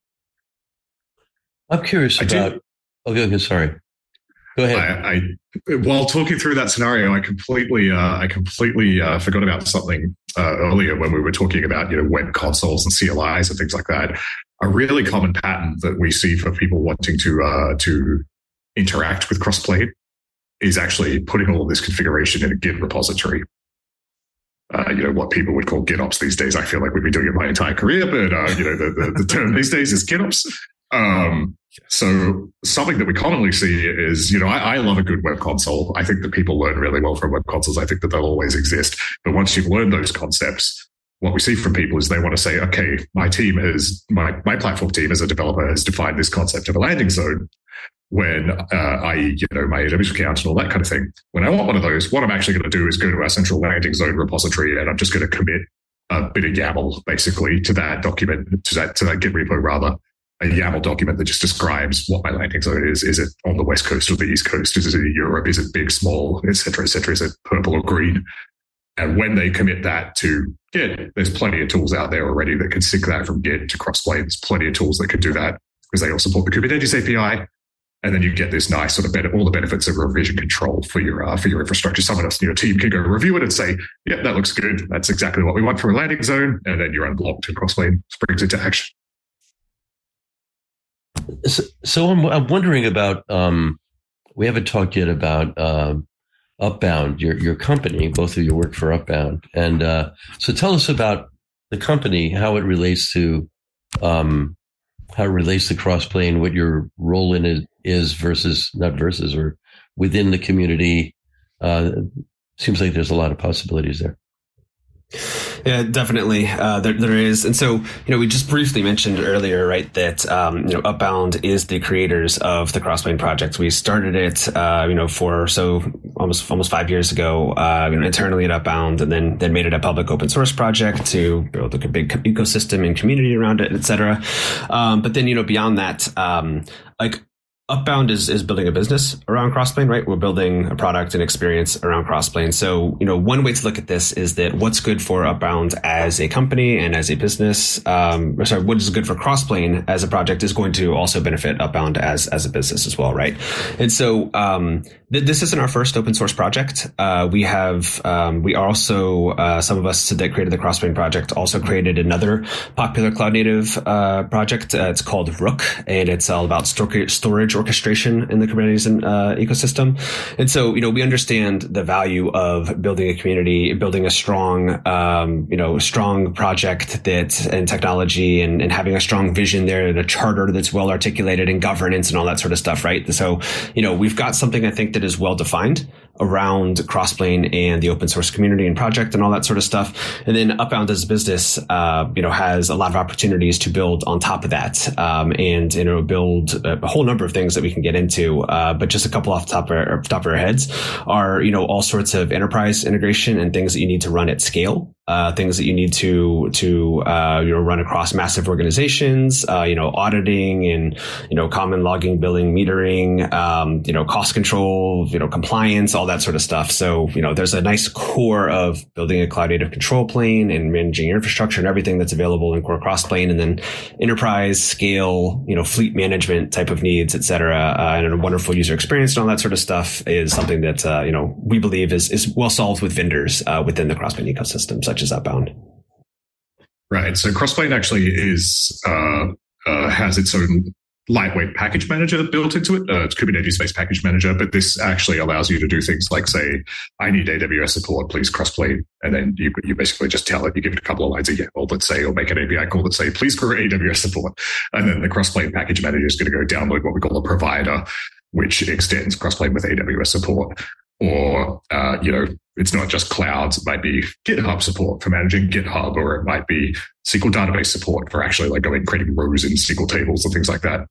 I'm curious I about. Do, okay, okay, sorry. Go ahead. I, I, while talking through that scenario, I completely, uh, I completely uh, forgot about something uh, earlier when we were talking about, you know, web consoles and C L Is and things like that. A really common pattern that we see for people wanting to uh, to interact with Crossplane is actually putting all of this configuration in a Git repository. Uh, you know, what people would call GitOps these days. I feel like we've been doing it my entire career, but uh, you know, the, the, the term these days is GitOps. Um, so something that we commonly see is, you know, I, I love a good web console. I think that people learn really well from web consoles. I think that they'll always exist. But once you've learned those concepts, what we see from people is they want to say, okay, my team has, my, my platform team as a developer has defined this concept of a landing zone when, uh, I, you know, my A W S account and all that kind of thing. When I want one of those, what I'm actually going to do is go to our central landing zone repository and I'm just going to commit a bit of YAML basically to that document, to that, to that Git repo rather. A YAML document that just describes what my landing zone is. Is it on the West Coast or the East Coast? Is it in Europe? Is it big, small, et cetera, et cetera? Is it purple or green? And when they commit that to Git, there's plenty of tools out there already that can sync that from Git to Crossplane. There's plenty of tools that can do that because they all support the Kubernetes A P I. And then you get this nice sort of benefit, all the benefits of revision control for your uh, for your infrastructure. Someone else in your team can go review it and say, "Yeah, that looks good. That's exactly what we want for a landing zone." And then you're unblocked and Crossplane springs into action. So, so I'm, I'm wondering about, um, we haven't talked yet about uh, Upbound, your your company. Both of you work for Upbound. And uh, so tell us about the company, how it relates to um, how it relates to Crossplane, what your role in it is versus, not versus, or within the community. Uh, seems like there's a lot of possibilities there. Yeah, definitely. Uh, there, there is. And so, you know, we just briefly mentioned earlier, right, that, um, you know, Upbound is the creators of the Crossplane project. We started it, uh, you know, for so almost, almost five years ago, uh, you know, internally at Upbound, and then, then made it a public open source project to build like a big ecosystem and community around it, et cetera. Um, but then, you know, beyond that, um, like, Upbound is, is building a business around Crossplane, right? We're building a product and experience around Crossplane. So, you know, one way to look at this is that what's good for Upbound as a company and as a business, um, or sorry, what is good for Crossplane as a project is going to also benefit Upbound as, as a business as well, right? And so, um, th- this isn't our first open source project. Uh, we have, um, we also, uh, some of us that created the Crossplane project also created another popular cloud native, uh, project. Uh, it's called Rook, and it's all about stor- storage orchestration in the Kubernetes uh, ecosystem. And so, you know, we understand the value of building a community, building a strong, um, you know, strong project that and technology and, and having a strong vision there and a charter that's well articulated and governance and all that sort of stuff, right? So, you know, we've got something I think that is well defined around Crossplane and the open source community and project and all that sort of stuff. And then Upbound as a business, uh, you know, has a lot of opportunities to build on top of that, um, and, you know, build a whole number of things that we can get into. Uh, but just a couple off the top of our, top of our heads are, you know, all sorts of enterprise integration and things that you need to run at scale. Uh, things that you need to, to, uh, you know, run across massive organizations, uh, you know, auditing and, you know, common logging, billing, metering, um, you know, cost control, you know, compliance, all that sort of stuff. So, you know, there's a nice core of building a cloud native control plane and managing your infrastructure and everything that's available in core Crossplane, and then enterprise scale, you know, fleet management type of needs, et cetera, uh, and a wonderful user experience and all that sort of stuff is something that, uh, you know, we believe is, is well solved with vendors, uh, within the Crossplane ecosystem, such as Upbound. Right. So Crossplane actually is uh, uh, has its own lightweight package manager built into it. Uh, it's Kubernetes-based package manager, but this actually allows you to do things like say, I need A W S support, please Crossplane. And then you you basically just tell it, you give it a couple of lines of YAML, let's say, or make an A P I call that say, please for A W S support. And then the Crossplane package manager is going to go download what we call a provider, which extends Crossplane with A W S support. Or, uh, you know, it's not just clouds. It might be GitHub support for managing GitHub, or it might be S Q L database support for actually like going creating rows in S Q L tables and things like that.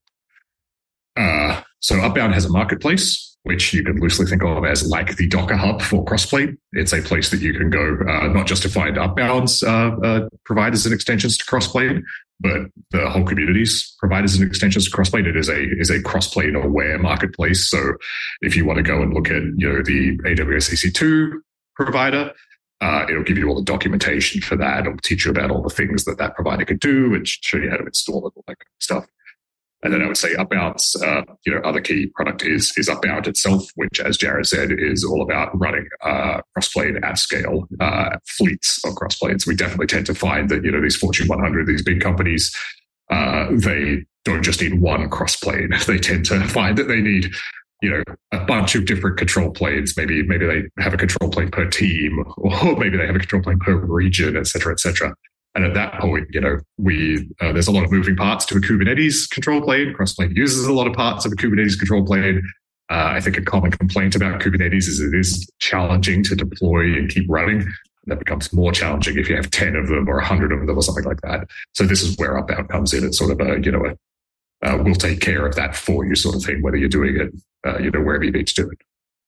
Uh, so Upbound has a marketplace, which you can loosely think of as like the Docker Hub for Crossplane. It's a place that you can go, uh, not just to find Upbound's uh, uh, providers and extensions to Crossplane, but the whole community's providers and extensions to Crossplane. It is a is a Crossplane aware marketplace. So if you want to go and look at, you know, the A W S E C two provider, uh, it'll give you all the documentation for that. It'll teach you about all the things that that provider could do and show you how to install it, all that kind of stuff. And then I would say Upbound's, uh, you know, other key product is is Upbound itself, which, as Jared said, is all about running uh, Crossplane at scale, uh, fleets of Crossplanes. We definitely tend to find that, you know, these Fortune one hundred, these big companies, uh, they don't just need one Crossplane. They tend to find that they need, you know, a bunch of different control planes. Maybe maybe they have a control plane per team, or maybe they have a control plane per region, et cetera, et cetera. And at that point, you know, we uh, there's a lot of moving parts to a Kubernetes control plane. Crossplane uses a lot of parts of a Kubernetes control plane. Uh, I think a common complaint about Kubernetes is it is challenging to deploy and keep running. And that becomes more challenging if you have ten of them or one hundred of them or something like that. So this is where Upbound comes in. It's sort of a, you know, a, uh, we'll take care of that for you sort of thing, whether you're doing it, uh, you know, wherever you need to do it.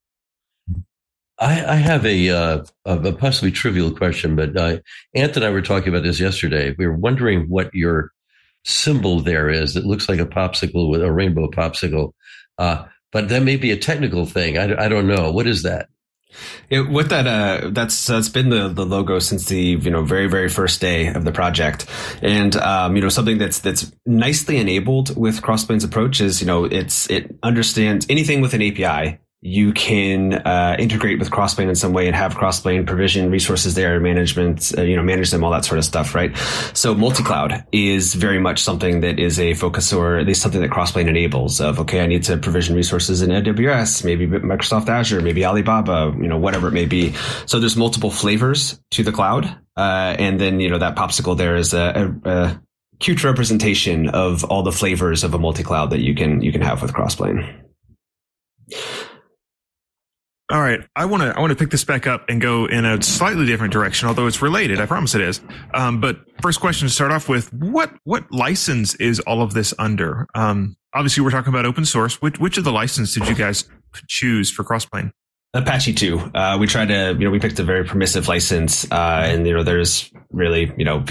I, I have a, uh, a possibly trivial question, but uh, Ant and I were talking about this yesterday. We were wondering what your symbol there is. It looks like a popsicle with a rainbow popsicle, uh, but that may be a technical thing. I, I don't know. What is that? It, with that, uh, that's that's been the, the logo since the you know very very first day of the project, and um, you know something that's that's nicely enabled with Crossplane's approach is you know it's it understands anything with an A P I. You can uh, integrate with Crossplane in some way and have Crossplane provision resources there, management, uh, you know, manage them, all that sort of stuff, right? So multi-cloud is very much something that is a focus, or at least something that Crossplane enables of, okay, I need to provision resources in A W S, maybe Microsoft Azure, maybe Alibaba, you know, whatever it may be. So there's multiple flavors to the cloud. Uh, and then, you know, that popsicle there is a, a, a cute representation of all the flavors of a multi-cloud that you can, you can have with Crossplane. All right, I want to I want to pick this back up and go in a slightly different direction, although it's related. I promise it is. Um, but first question to start off with: what what license is all of this under? Um, obviously, we're talking about open source. Which which of the license did you guys choose for Crossplane? Apache two. Uh, we tried to, you know, we picked a very permissive license, uh, and, you know, there's really, you know,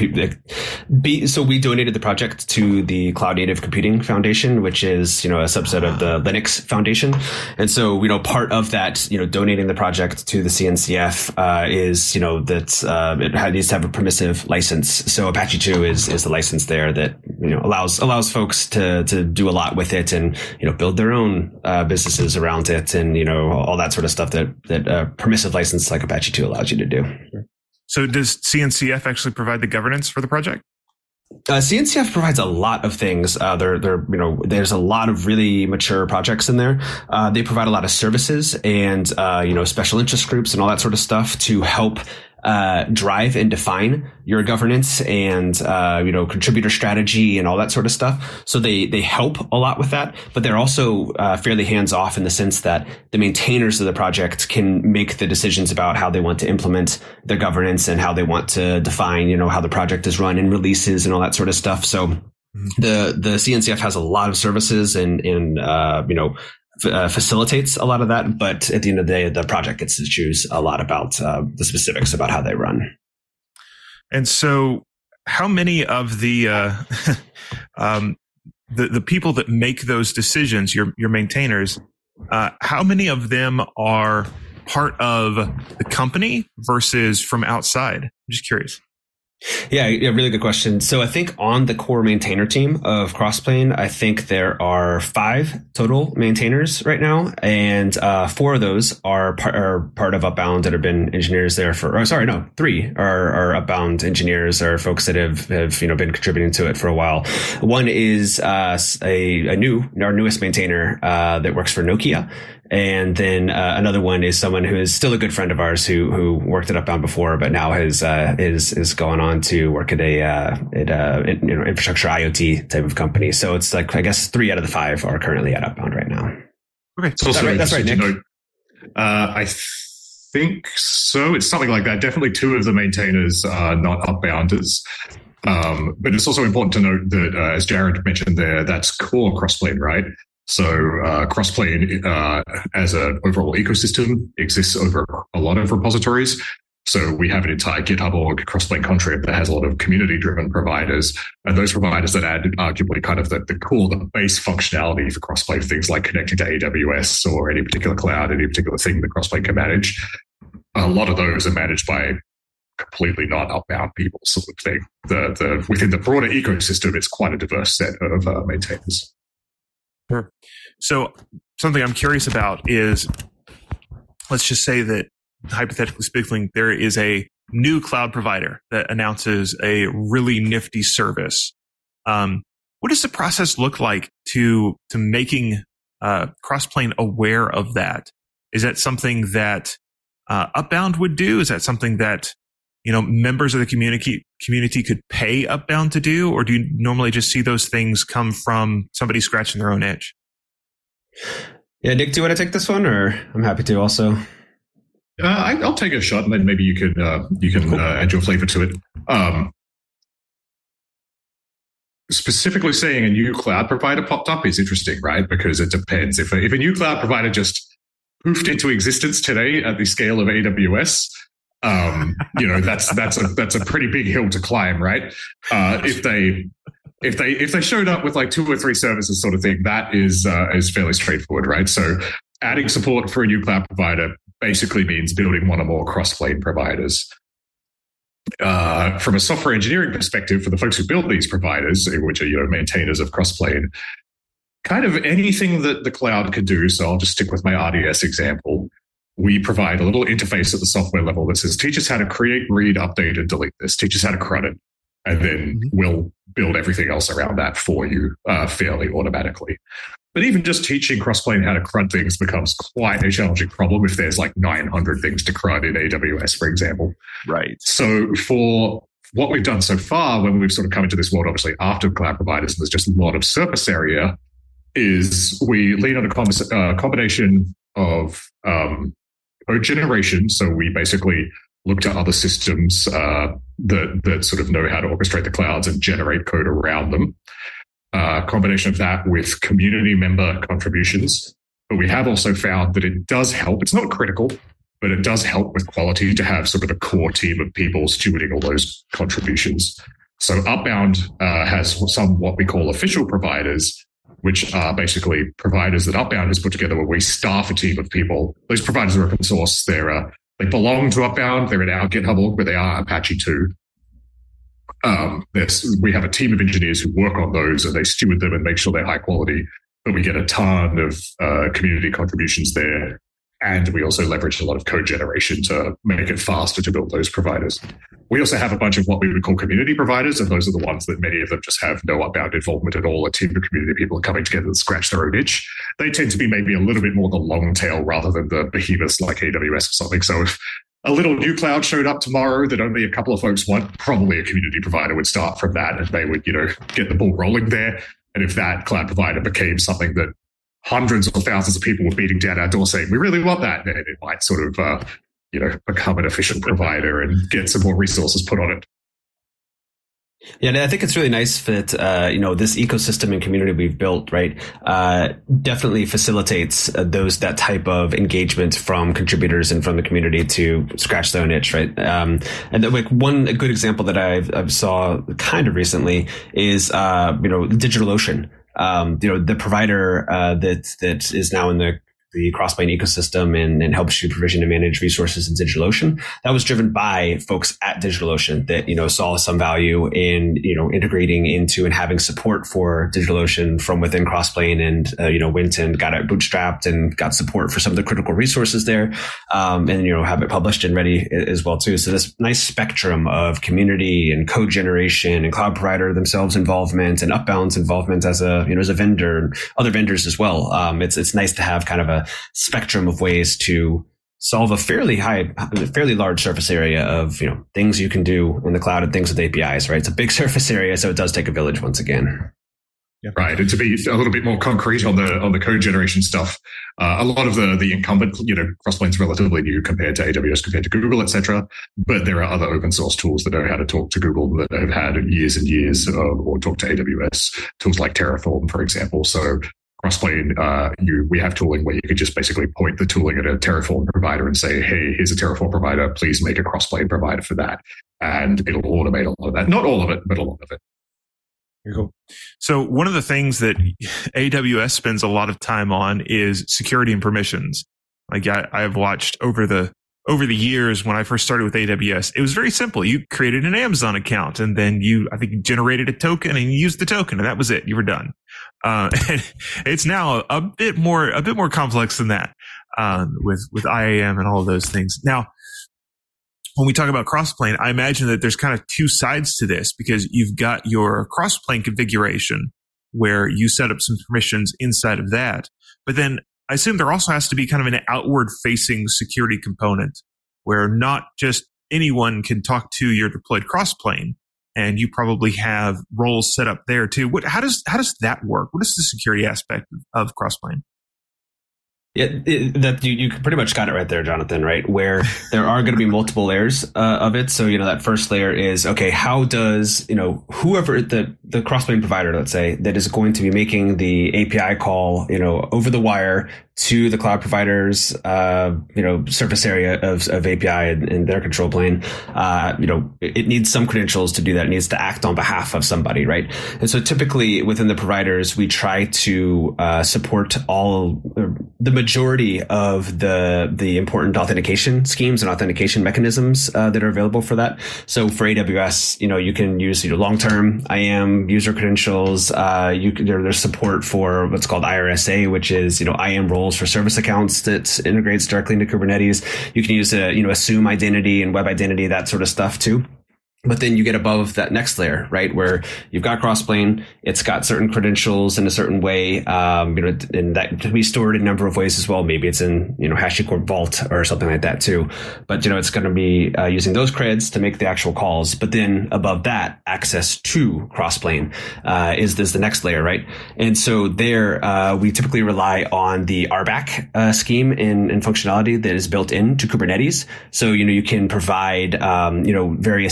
be, so we donated the project to the Cloud Native Computing Foundation, which is, you know, a subset of the Linux Foundation. And so, you know, part of that, you know, donating the project to the C N C F uh, is, you know, that uh, it needs to have a permissive license. So Apache two is is the license there that, you know, allows allows folks to to do a lot with it and, you know, build their own uh, businesses around it and, you know, all that sort of stuff that that a permissive license like Apache two allows you to do. So does C N C F actually provide the governance for the project? Uh, C N C F provides a lot of things. Uh, there, there, you know, there's a lot of really mature projects in there. Uh, they provide a lot of services and, uh, you know, special interest groups and all that sort of stuff to help uh, drive and define your governance and, uh, you know, contributor strategy and all that sort of stuff. So they, they help a lot with that, but they're also uh, fairly hands off in the sense that the maintainers of the project can make the decisions about how they want to implement their governance and how they want to define, you know, how the project is run and releases and all that sort of stuff. So mm-hmm. the, the C N C F has a lot of services and, and, uh, you know, Uh, facilitates a lot of that, but at the end of the day, the project gets to choose a lot about uh, the specifics about how they run. And so, how many of the uh, um, the the people that make those decisions, your your maintainers, uh, how many of them are part of the company versus from outside? I'm just curious. Yeah, yeah, really good question. So I think on the core maintainer team of Crossplane, I think there are five total maintainers right now, and uh, four of those are part, are part of Upbound that have been engineers there for. Or sorry, no, three are, are Upbound engineers, or folks that have, have you know been contributing to it for a while. One is uh, a, a new, our newest maintainer uh, that works for Nokia. And then uh, another one is someone who is still a good friend of ours who who worked at Upbound before, but now has uh, is is going on to work at a uh, at a you know infrastructure IoT type of company. So it's like I guess three out of the five are currently at Upbound right now. Okay, it's also right? That's right, Nick. Know, uh, I think so. It's something like that. Definitely two of the maintainers are not Upbounders. Um, but it's also important to note that, uh, as Jared mentioned there, that's core Crossplane, right? So uh, Crossplane uh, as an overall ecosystem exists over a lot of repositories. So we have an entire GitHub org, Crossplane Contrib, that has a lot of community-driven providers, and those providers that add arguably kind of the, the core, the base functionality for Crossplane, things like connecting to A W S or any particular cloud, any particular thing that Crossplane can manage. A lot of those are managed by completely not Upbound people, sort of thing. The, the, within the broader ecosystem, it's quite a diverse set of uh, maintainers. Sure. So something I'm curious about is, let's just say that, hypothetically speaking, there is a new cloud provider that announces a really nifty service. Um, what does the process look like to to making uh, Crossplane aware of that? Is that something that uh, Upbound would do? Is that something that you know members of the community community could pay Upbound to do, or do you normally just see those things come from somebody scratching their own itch? Yeah, Nick, do you want to take this one, or I'm happy to also. Uh, I, I'll take a shot, and then maybe you can uh, you can cool. uh, add your flavor to it. Um, specifically, saying a new cloud provider popped up is interesting, right? Because it depends. If a, if a new cloud provider just poofed into existence today at the scale of A W S. Um, you know, that's that's a that's a pretty big hill to climb, right? Uh, if they if they if they showed up with like two or three services, sort of thing, that is uh, is fairly straightforward, right? So, adding support for a new cloud provider basically means building one or more Crossplane providers. Uh, from a software engineering perspective, for the folks who build these providers, which are you know maintainers of Crossplane, kind of anything that the cloud could do. So I'll just stick with my R D S example. We provide a little interface at the software level that says, teach us how to create, read, update, and delete this. Teach us how to C R U D it. And then we'll build everything else around that for you uh, fairly automatically. But even just teaching Crossplane how to C R U D things becomes quite a challenging problem if there's like nine hundred things to C R U D in A W S, for example. Right. So for what we've done so far, when we've sort of come into this world, obviously after cloud providers, and there's just a lot of surface area, is we lean on a com- uh, combination of um, code generation. So we basically look to other systems uh, that that sort of know how to orchestrate the clouds and generate code around them. Uh, combination of that with community member contributions. But we have also found that it does help. It's not critical, but it does help with quality to have sort of a core team of people stewarding all those contributions. So Upbound uh, has some what we call official providers, which are basically providers that Upbound has put together where we staff a team of people. Those providers are open source. They're, uh, they belong to Upbound. They're in our GitHub org, but they are Apache too. Um, we have a team of engineers who work on those and they steward them and make sure they're high quality. But we get a ton of uh, community contributions there. And we also leverage a lot of code generation to make it faster to build those providers. We also have a bunch of what we would call community providers, and those are the ones that many of them just have no Upbound involvement at all. A team of community people are coming together to scratch their own itch. They tend to be maybe a little bit more the long tail rather than the behemoths like A W S or something. So if a little new cloud showed up tomorrow that only a couple of folks want, probably a community provider would start from that and they would, you know, get the ball rolling there. And if that cloud provider became something that hundreds or thousands of people were beating down our door saying, we really want that, then it might sort of, uh, you know, become an efficient provider and get some more resources put on it. Yeah, and I think it's really nice that, uh, you know, this ecosystem and community we've built, right, uh, definitely facilitates uh, those, that type of engagement from contributors and from the community to scratch their own itch, right? Um, and like one good example that I've, I've saw kind of recently is, uh, you know, DigitalOcean. Um, you know, the provider, uh, that, that is now in the, the Crossplane ecosystem and, and helps you provision and manage resources in DigitalOcean. That was driven by folks at DigitalOcean that, you know, saw some value in, you know, integrating into and having support for DigitalOcean from within Crossplane, and, uh, you know, went and got it bootstrapped and got support for some of the critical resources there. Um, and, you know, have it published and ready as well too. So this nice spectrum of community and code generation and cloud provider themselves involvement and Upbound's involvement as a, you know, as a vendor and other vendors as well. Um, it's, it's nice to have kind of a spectrum of ways to solve a fairly high, fairly large surface area of, you know, things you can do in the cloud and things with A P Is, right? It's a big surface area, so it does take a village once again. Yeah. Right. And to be a little bit more concrete on the on the code generation stuff, uh, a lot of the the incumbent, you know, Crossplane's relatively new compared to A W S, compared to Google, et cetera. But there are other open source tools that know how to talk to Google that have had years and years, uh, or talk to A W S, tools like Terraform, for example. So Crossplane, uh, you, we have tooling where you could just basically point the tooling at a Terraform provider and say, hey, here's a Terraform provider. Please make a Crossplane provider for that. And it'll automate a lot of that. Not all of it, but a lot of it. Very cool. So one of the things that A W S spends a lot of time on is security and permissions. Like I, I've watched over the over the years when I first started with A W S, it was very simple. You created an Amazon account and then you, I think, you generated a token and you used the token and that was it. You were done. Uh, and it's now a bit more, a bit more complex than that, um, with, with I A M and all of those things. Now, when we talk about Crossplane, I imagine that there's kind of two sides to this because you've got your Crossplane configuration where you set up some permissions inside of that, but then I assume there also has to be kind of an outward-facing security component where not just anyone can talk to your deployed Crossplane, and you probably have roles set up there too. What, how does how does that work? What is the security aspect of Crossplane? Yeah, it, that you, you pretty much got it right there, Jonathan, right? Where there are going to be multiple layers uh, of it. So, you know, that first layer is, okay, how does, you know, whoever the, the Crossplane provider, let's say, that is going to be making the A P I call, you know, over the wire to the cloud provider's, uh, you know, surface area of, of A P I and, and their control plane, uh, you know, it, it needs some credentials to do that. It needs to act on behalf of somebody, right? And so typically within the providers, we try to uh, support all, uh, the majority of the the important authentication schemes and authentication mechanisms uh, that are available for that. So for A W S, you know, you can use, you know, long-term I A M user credentials. Uh, you can, there, there's support for what's called I R S A, which is, you know, I A M roles for service accounts that integrates directly into Kubernetes. You can use a, you know, assume identity and web identity, that sort of stuff too. But then you get above that next layer, right, where you've got Crossplane, it's got certain credentials in a certain way, um, you know, and that can be stored in a number of ways as well. Maybe it's in, you know, HashiCorp Vault or something like that too. But, you know, it's going to be uh, using those creds to make the actual calls. But then above that, access to Crossplane uh, is, is the next layer, right? And so there, uh, we typically rely on the R B A C uh, scheme and, and functionality that is built into Kubernetes. So, you know, you can provide, um, you know, various entities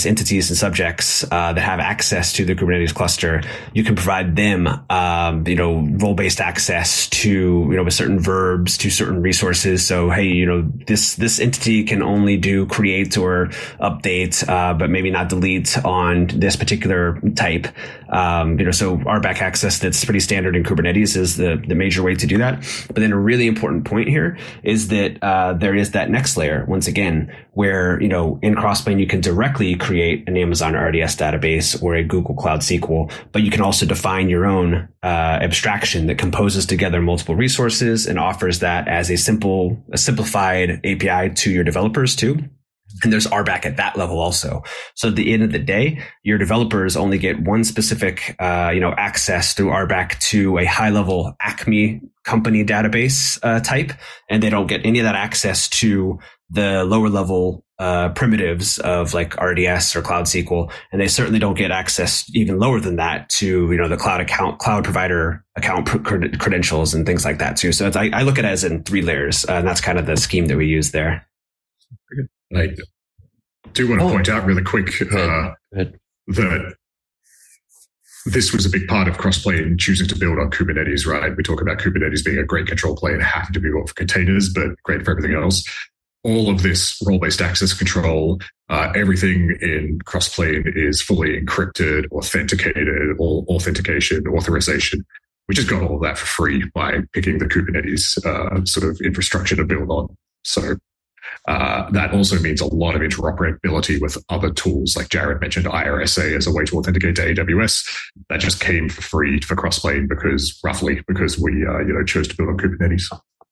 entities and subjects uh, that have access to the Kubernetes cluster. You can provide them, um, you know, role-based access to, you know, with certain verbs to certain resources. So, hey, you know, this this entity can only do create or update, uh, but maybe not delete on this particular type. Um, you know, so R B A C access that's pretty standard in Kubernetes is the the major way to do that. But then a really important point here is that uh, there is that next layer once again, where, you know, in Crossplane, you can directly create an Amazon R D S database or a Google Cloud S Q L, but you can also define your own uh, abstraction that composes together multiple resources and offers that as a simple, a simplified A P I to your developers too. And there's R B A C at that level also. So at the end of the day, your developers only get one specific, uh, you know, access through R B A C to a high level Acme company database uh, type, and they don't get any of that access to the lower level uh, primitives of like R D S or Cloud S Q L, and they certainly don't get access even lower than that to, you know, the cloud account, cloud provider account cred- credentials and things like that too. So it's, I, I look at it as in three layers, uh, and that's kind of the scheme that we use there. I do want to oh. point out really quick uh, that this was a big part of Crossplane choosing to build on Kubernetes, right? We talk about Kubernetes being a great control plane, having to be built for containers, but great for everything else. All of this role-based access control, uh, everything in Crossplane is fully encrypted, authenticated, or authentication, authorization. We just got all of that for free by picking the Kubernetes uh, sort of infrastructure to build on. So uh, that also means a lot of interoperability with other tools, like Jared mentioned I R S A as a way to authenticate to A W S. That just came for free for Crossplane because, roughly, because we uh, you know chose to build on Kubernetes.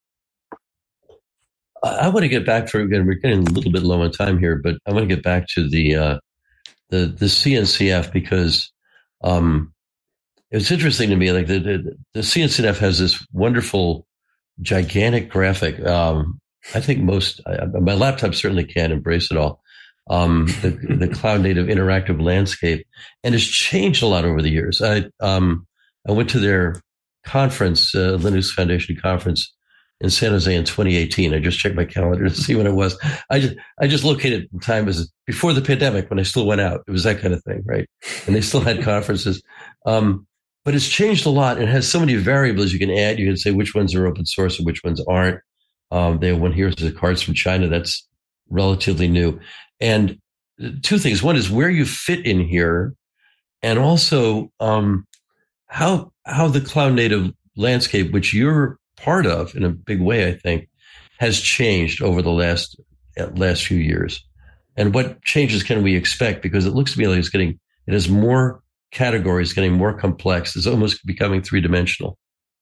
I want to get back for again. We're getting a little bit low on time here, but I want to get back to the uh, the the C N C F because um, it's interesting to me. Like the, the the C N C F has this wonderful, gigantic graphic. Um, I think most I, my laptop certainly can't embrace it all. Um, the the cloud native interactive landscape, and it's changed a lot over the years. I um I went to their conference, uh, Linux Foundation conference in San Jose in twenty eighteen. I just checked my calendar to see when it was. I just I just located the time as before the pandemic when I still went out. It was that kind of thing, right? And they still had conferences. Um, but it's changed a lot. It has so many variables you can add. You can say which ones are open source and which ones aren't. Um, they have one here, the cards from China. That's relatively new. And two things. One is where you fit in here, and also um, how how the cloud native landscape, which you're part of in a big way, I think, has changed over the last last few years. And what changes can we expect? Because it looks to me like it's getting, it has more categories, getting more complex. It's almost becoming three dimensional.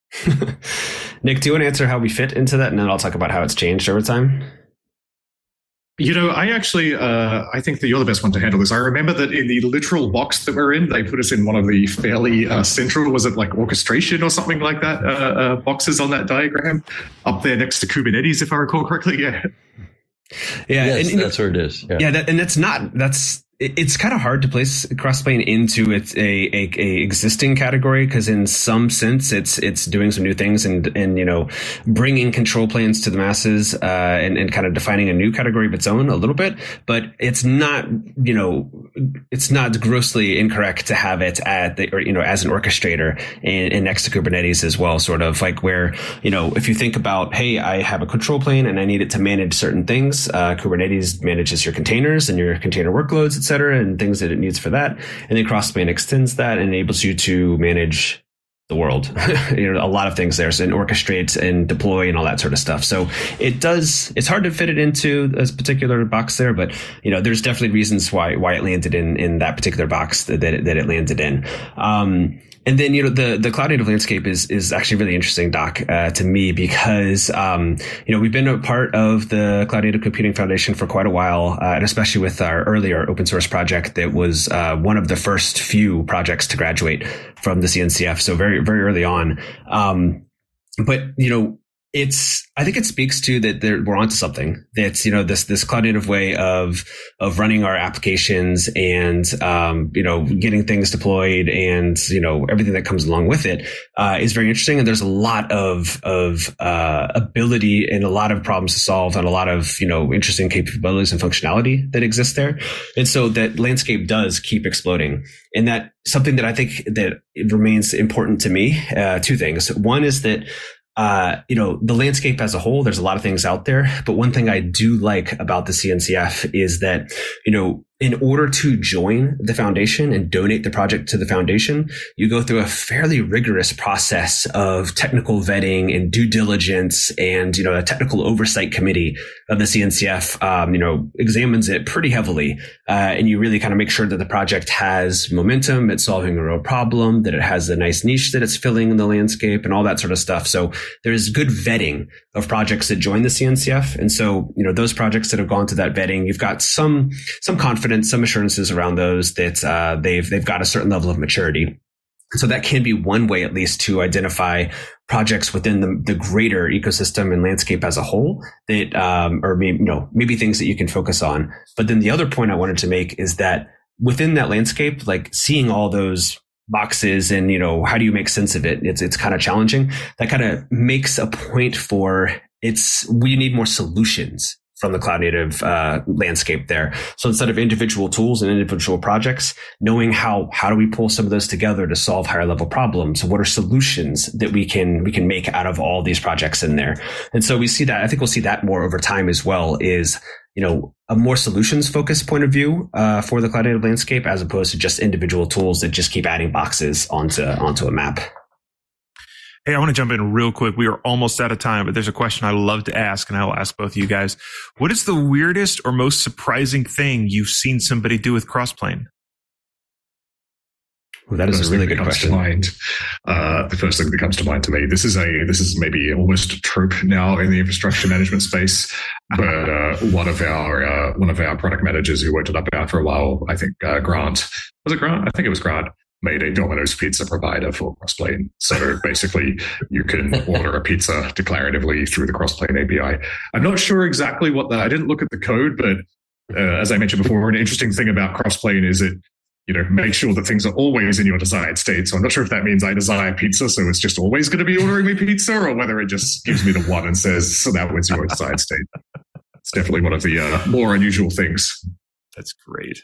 Nick, do you want to answer how we fit into that? And then I'll talk about how it's changed over time. You know, I actually, uh, I think that you're the best one to handle this. I remember that in the literal box that we're in, they put us in one of the fairly uh, central, was it like orchestration or something like that, uh, uh, boxes on that diagram up there next to Kubernetes, if I recall correctly. Yeah. Yeah. Yes, and, that's where it is. Yeah. yeah that, and that's not, that's, it's kind of hard to place Crossplane into its a, a, a existing category, because in some sense it's it's doing some new things and and you know bringing control planes to the masses uh, and and kind of defining a new category of its own a little bit. But it's not you know it's not grossly incorrect to have it at the or, you know as an orchestrator and, and next to Kubernetes as well, sort of like where you know if you think about, hey, I have a control plane and I need it to manage certain things. Uh, Kubernetes manages your containers and your container workloads, et cetera, and things that it needs for that. And then Crossplane extends that and enables you to manage the world, you know, a lot of things there, so, and orchestrate and deploy and all that sort of stuff. So it does, it's hard to fit it into a particular box there, but you know, there's definitely reasons why, why it landed in, in that particular box that, that, it, that it landed in. Um, And then, you know, the, the cloud native landscape is, is actually really interesting, Doc, uh, to me, because, um, you know, we've been a part of the Cloud Native Computing Foundation for quite a while, uh, and especially with our earlier open source project that was, uh, one of the first few projects to graduate from the C N C F. So very, very early on. Um, but, you know, it's, I think it speaks to that there, we're onto something. That's, you know, this, this cloud native way of, of running our applications and, um, you know, getting things deployed and, you know, everything that comes along with it, uh, is very interesting. And there's a lot of, of, uh, ability and a lot of problems to solve and a lot of, you know, interesting capabilities and functionality that exists there. And so that landscape does keep exploding. And that something that I think that it remains important to me, uh, two things. One is that, Uh, you know, the landscape as a whole, there's a lot of things out there. But one thing I do like about the C N C F is that, you know, in order to join the foundation and donate the project to the foundation, you go through a fairly rigorous process of technical vetting and due diligence, and, you know, a technical oversight committee of the C N C F, um, you know, examines it pretty heavily. Uh, and you really kind of make sure that the project has momentum, it's solving a real problem, that it has a nice niche that it's filling in the landscape and all that sort of stuff. So there's good vetting of projects that join the C N C F. And so, you know, those projects that have gone to that vetting, you've got some, some confidence, some assurances around those that, uh, they've, they've got a certain level of maturity. So that can be one way, at least, to identify projects within the, the greater ecosystem and landscape as a whole that, um, or maybe, you know, maybe things that you can focus on. But then the other point I wanted to make is that within that landscape, like seeing all those boxes and, you know, how do you make sense of it? It's, it's kind of challenging. That kind of makes a point for it's, we need more solutions from the cloud native uh, landscape there. So instead of individual tools and individual projects, knowing how, how do we pull some of those together to solve higher level problems? What are solutions that we can, we can make out of all these projects in there? And so we see that, I think we'll see that more over time as well, is, you know, a more solutions focused point of view uh, for the cloud native landscape, as opposed to just individual tools that just keep adding boxes onto, onto a map. Hey, I want to jump in real quick. We are almost out of time, but there's a question I love to ask, and I will ask both of you guys. What is the weirdest or most surprising thing you've seen somebody do with Crossplane? Well, that is a really good question. Mind, uh, the first thing that comes to mind to me, this is a this is maybe almost a trope now in the infrastructure management space. But uh, one of our uh, one of our product managers who worked at Upbound for a while, I think uh, Grant, was it Grant? I think it was Grant. Made a Domino's pizza provider for Crossplane. So basically, you can order a pizza declaratively through the Crossplane A P I. I'm not sure exactly what that, I didn't look at the code, but uh, as I mentioned before, an interesting thing about Crossplane is it, you know, make sure that things are always in your desired state. So I'm not sure if that means I desire pizza, so it's just always going to be ordering me pizza, or whether it just gives me the one and says, so that was your desired state. It's definitely one of the uh, more unusual things. That's great.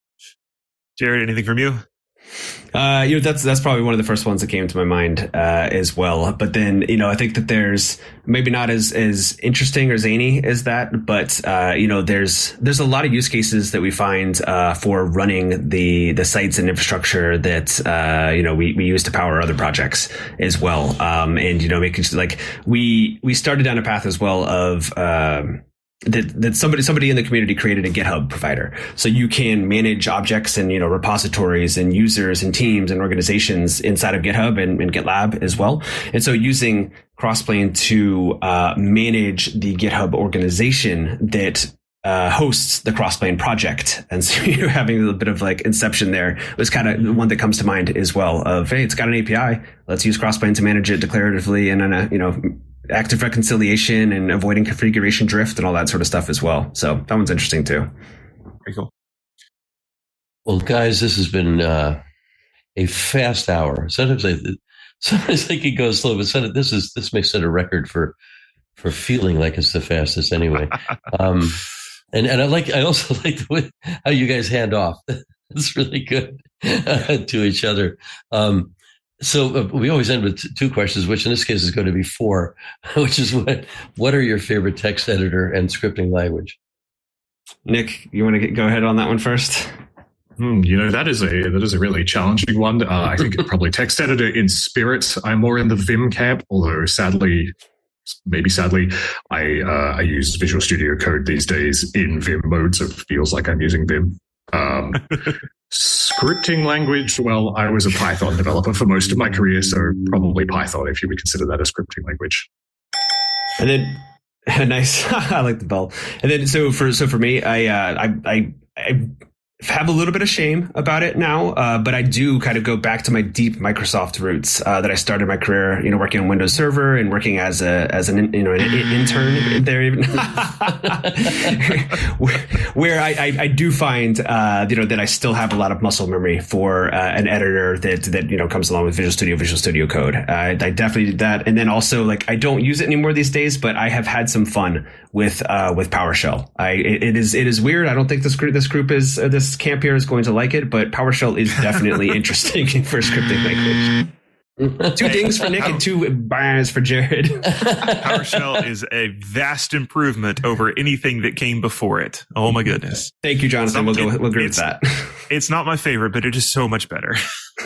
Jared, anything from you? Uh, you know, that's, that's probably one of the first ones that came to my mind, uh, as well. But then, you know, I think that there's maybe not as, as interesting or zany as that, but, uh, you know, there's, there's a lot of use cases that we find, uh, for running the, the sites and infrastructure that, uh, you know, we, we use to power other projects as well. Um, and, you know, making like we, we started down a path as well of, um, that, that somebody, somebody in the community created a GitHub provider. So you can manage objects and, you know, repositories and users and teams and organizations inside of GitHub and, and GitLab as well. And so using Crossplane to, uh, manage the GitHub organization that, uh, hosts the Crossplane project. And so you're having a little bit of like inception there was kind of one that comes to mind as well of, hey, it's got an A P I. Let's use Crossplane to manage it declaratively and in a, you know, active reconciliation and avoiding configuration drift and all that sort of stuff as well. So that one's interesting too. Very cool. Well, guys, this has been uh, a fast hour. Sometimes I, sometimes I think it goes slow, but sometimes this is this may set a record for for feeling like it's the fastest anyway. Um, and and I like I also like the way how you guys hand off. It's really good uh, to each other. Um, So uh, we always end with t- two questions, which in this case is going to be four, which is what, what are your favorite text editor and scripting language? Nick, you want to get, go ahead on that one first? Hmm, you know, that is a that is a really challenging one. Uh, I think probably text editor in spirit. I'm more in the Vim camp, although sadly, maybe sadly, I uh, I use Visual Studio Code these days in Vim mode, so it feels like I'm using Vim. Um, scripting language, well, I was a Python developer for most of my career, so probably Python, if you would consider that a scripting language. And then, nice, I like the bell. And then, so for so for me, I uh, I I. I have a little bit of shame about it now, uh, but I do kind of go back to my deep Microsoft roots uh, that I started my career, you know, working on Windows Server and working as a as an you know an intern there, even where I, I, I do find uh, you know that I still have a lot of muscle memory for uh, an editor that that you know comes along with Visual Studio, Visual Studio Code. Uh, I definitely did that, and then also like I don't use it anymore these days, but I have had some fun with uh, with PowerShell. I it, it is it is weird. I don't think this group this group is uh, this camp here is going to like it, but PowerShell is definitely interesting for scripting language. Two dings for Nick and two bars for Jared. PowerShell is a vast improvement over anything that came before it. Oh my goodness! Thank you, Jonathan. We'll go. We'll agree with that. It's not my favorite, but it is so much better.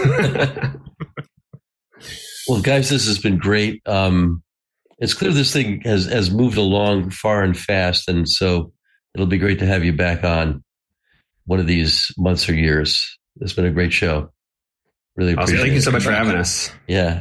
Well, guys, this has been great. Um, it's clear this thing has has moved along far and fast, and so it'll be great to have you back on one of these months or years. It's been a great show. Really appreciate awesome. Thank it. you so much for having us. Yeah.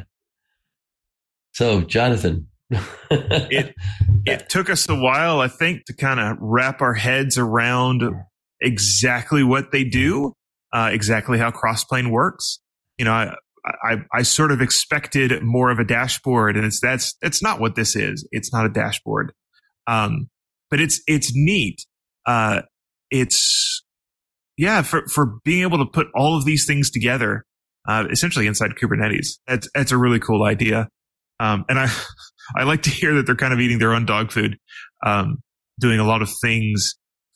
So, Jonathan. it it took us a while, I think, to kind of wrap our heads around exactly what they do, uh, exactly how Crossplane works. You know, I, I I sort of expected more of a dashboard, and it's that's that's not what this is. It's not a dashboard, um, but it's it's neat. Uh, it's yeah for for being able to put all of these things together, uh, essentially inside Kubernetes. That's that's a really cool idea, um, and I I like to hear that they're kind of eating their own dog food, um, doing a lot of things.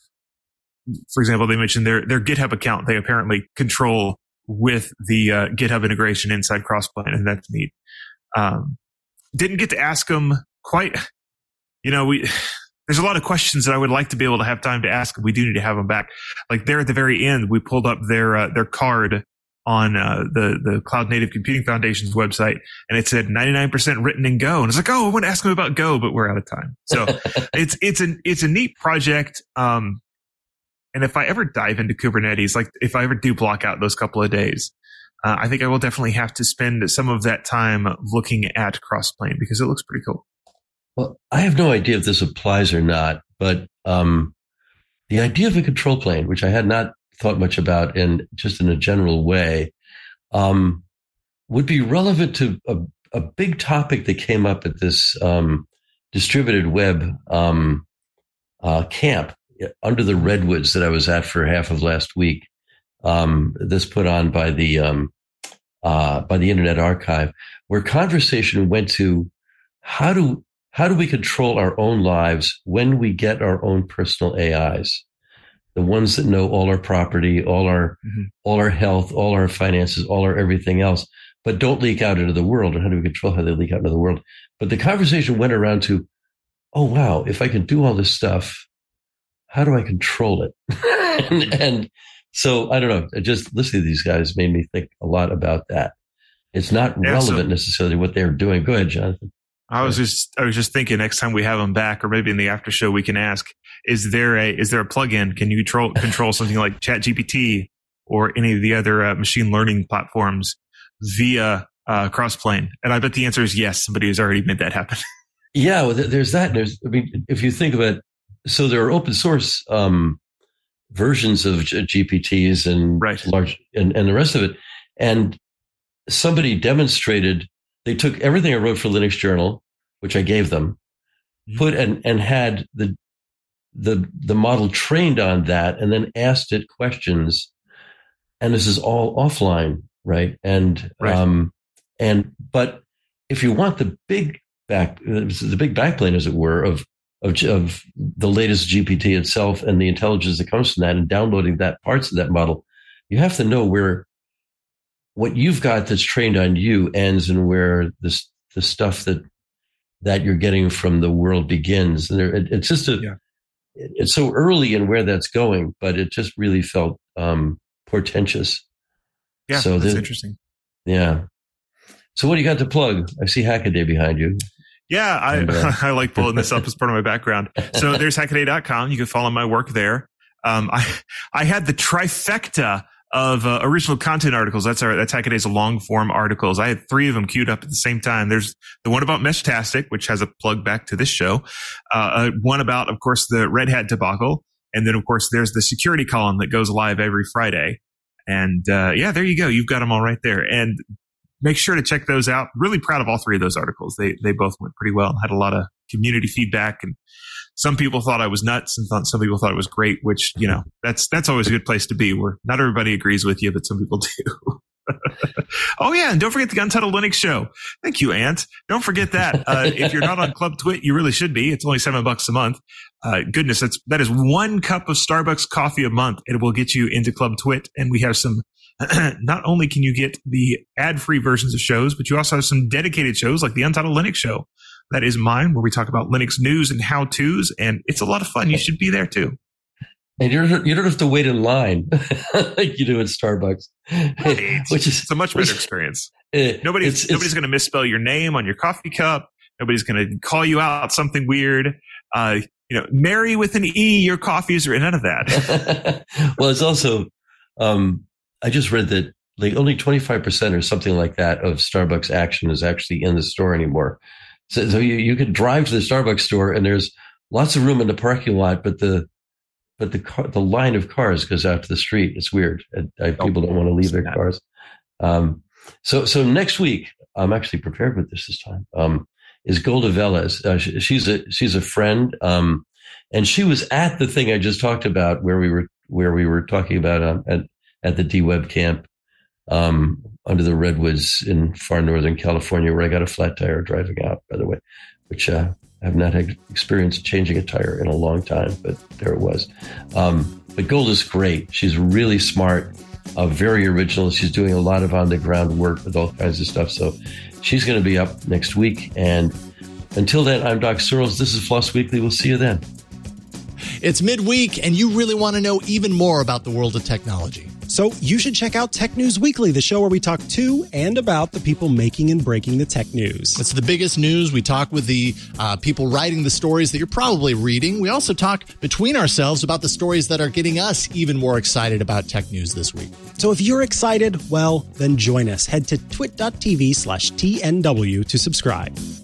For example, they mentioned their their GitHub account. They apparently control with the uh, GitHub integration inside Crossplane, and that's neat. Um, didn't get to ask them quite. You know, we there's a lot of questions that I would like to be able to have time to ask. We do need to have them back. Like there at the very end, we pulled up their uh, their card on uh, the the Cloud Native Computing Foundation's website, and it said ninety-nine percent written in Go. And it's like, oh, I want to ask them about Go, but we're out of time. So it's it's an it's a neat project. Um, And if I ever dive into Kubernetes, like if I ever do block out those couple of days, uh, I think I will definitely have to spend some of that time looking at Crossplane because it looks pretty cool. Well, I have no idea if this applies or not, but um, the idea of a control plane, which I had not thought much about in just in a general way, um, would be relevant to a, a big topic that came up at this um, distributed web um, uh, camp under the redwoods that I was at for half of last week. Um, this put on by the um, uh, by the Internet Archive, where conversation went to how do how do we control our own lives when we get our own personal A Is, the ones that know all our property, all our mm-hmm. all our health, all our finances, all our everything else, but don't leak out into the world. And how do we control how they leak out into the world? But the conversation went around to, oh wow, if I can do all this stuff, how do I control it? and, and so I don't know. Just listening to these guys made me think a lot about that. It's not yeah, relevant so, necessarily what they're doing. Go ahead, Jonathan. I was just I was just thinking next time we have them back, or maybe in the after show, we can ask: Is there a is there a plugin? Can you control control something like ChatGPT or any of the other uh, machine learning platforms via uh, Crossplane? And I bet the answer is yes. Somebody has already made that happen. Yeah, well, there's that. There's I mean, if you think of it. So there are open source um, versions of G P Ts and right. large and, and the rest of it. And somebody demonstrated, they took everything I wrote for Linux Journal, which I gave them, mm-hmm. put and, and had the, the, the model trained on that and then asked it questions. And this is all offline, right? And, right. um, and, but if you want the big back, the big backplane, as it were, of, Of, of the latest G P T itself and the intelligence that comes from that and downloading that parts of that model, you have to know where what you've got that's trained on you ends and where this the stuff that that you're getting from the world begins. And there, it, it's just a yeah. it, it's so early in where that's going, but it just really felt um, portentous. Yeah, so that's the, interesting. Yeah. So what do you got to plug? I see Hackaday behind you. Yeah, I, and, uh, I like pulling this up as part of my background. So there's hackaday dot com. You can follow my work there. Um, I I had the trifecta of uh, original content articles. That's our that's Hackaday's long form articles. I had three of them queued up at the same time. There's the one about Meshtastic, which has a plug back to this show. Uh, one about, of course, the Red Hat debacle. And then, of course, there's the security column that goes live every Friday. And uh, yeah, there you go. You've got them all right there. And make sure to check those out. Really proud of all three of those articles. They they both went pretty well. Had a lot of community feedback, and some people thought I was nuts, and thought, some people thought it was great. Which, you know, that's that's always a good place to be, where not everybody agrees with you, but some people do. Oh yeah, and don't forget the Untitled Linux Show. Thank you, Ant. Don't forget that. Uh, if you're not on Club Twit, you really should be. It's only seven bucks a month. Uh, goodness, that's that is one cup of Starbucks coffee a month. It will get you into Club Twit, and we have some. Not only can you get the ad-free versions of shows, but you also have some dedicated shows like the Untitled Linux Show. That is mine, where we talk about Linux news and how-tos, and it's a lot of fun. You should be there too. And you don't, you don't have to wait in line like you do at Starbucks, right. Which is it's a much better which, experience. It, nobody's it's, nobody's going to misspell your name on your coffee cup. Nobody's going to call you out something weird. Uh, you know, Mary with an E, your coffees, or none of that. Well, it's also, um, I just read that like only twenty-five percent or something like that of Starbucks action is actually in the store anymore. So, so you, you could drive to the Starbucks store and there's lots of room in the parking lot, but the But the car, the line of cars goes out to the street. It's weird. I, I, people don't want to leave their cars. Um, so, so next week, I'm actually prepared with this this time. Um, is Golda Velez? Uh, she, she's a she's a friend, um, and she was at the thing I just talked about, where we were where we were talking about um, at at the D-Web camp um, under the redwoods in far northern California, where I got a flat tire driving out. By the way, which. Uh, I have not had experience changing a tire in a long time, but there it was. Um, but Golda's great. She's really smart, uh, very original. She's doing a lot of on-the-ground work with all kinds of stuff. So she's going to be up next week. And until then, I'm Doc Searles. This is Floss Weekly. We'll see you then. It's midweek, and you really want to know even more about the world of technology. So you should check out Tech News Weekly, the show where we talk to and about the people making and breaking the tech news. It's the biggest news. We talk with the uh, people writing the stories that you're probably reading. We also talk between ourselves about the stories that are getting us even more excited about tech news this week. So if you're excited, well, then join us. Head to twit.tv slash TNW to subscribe.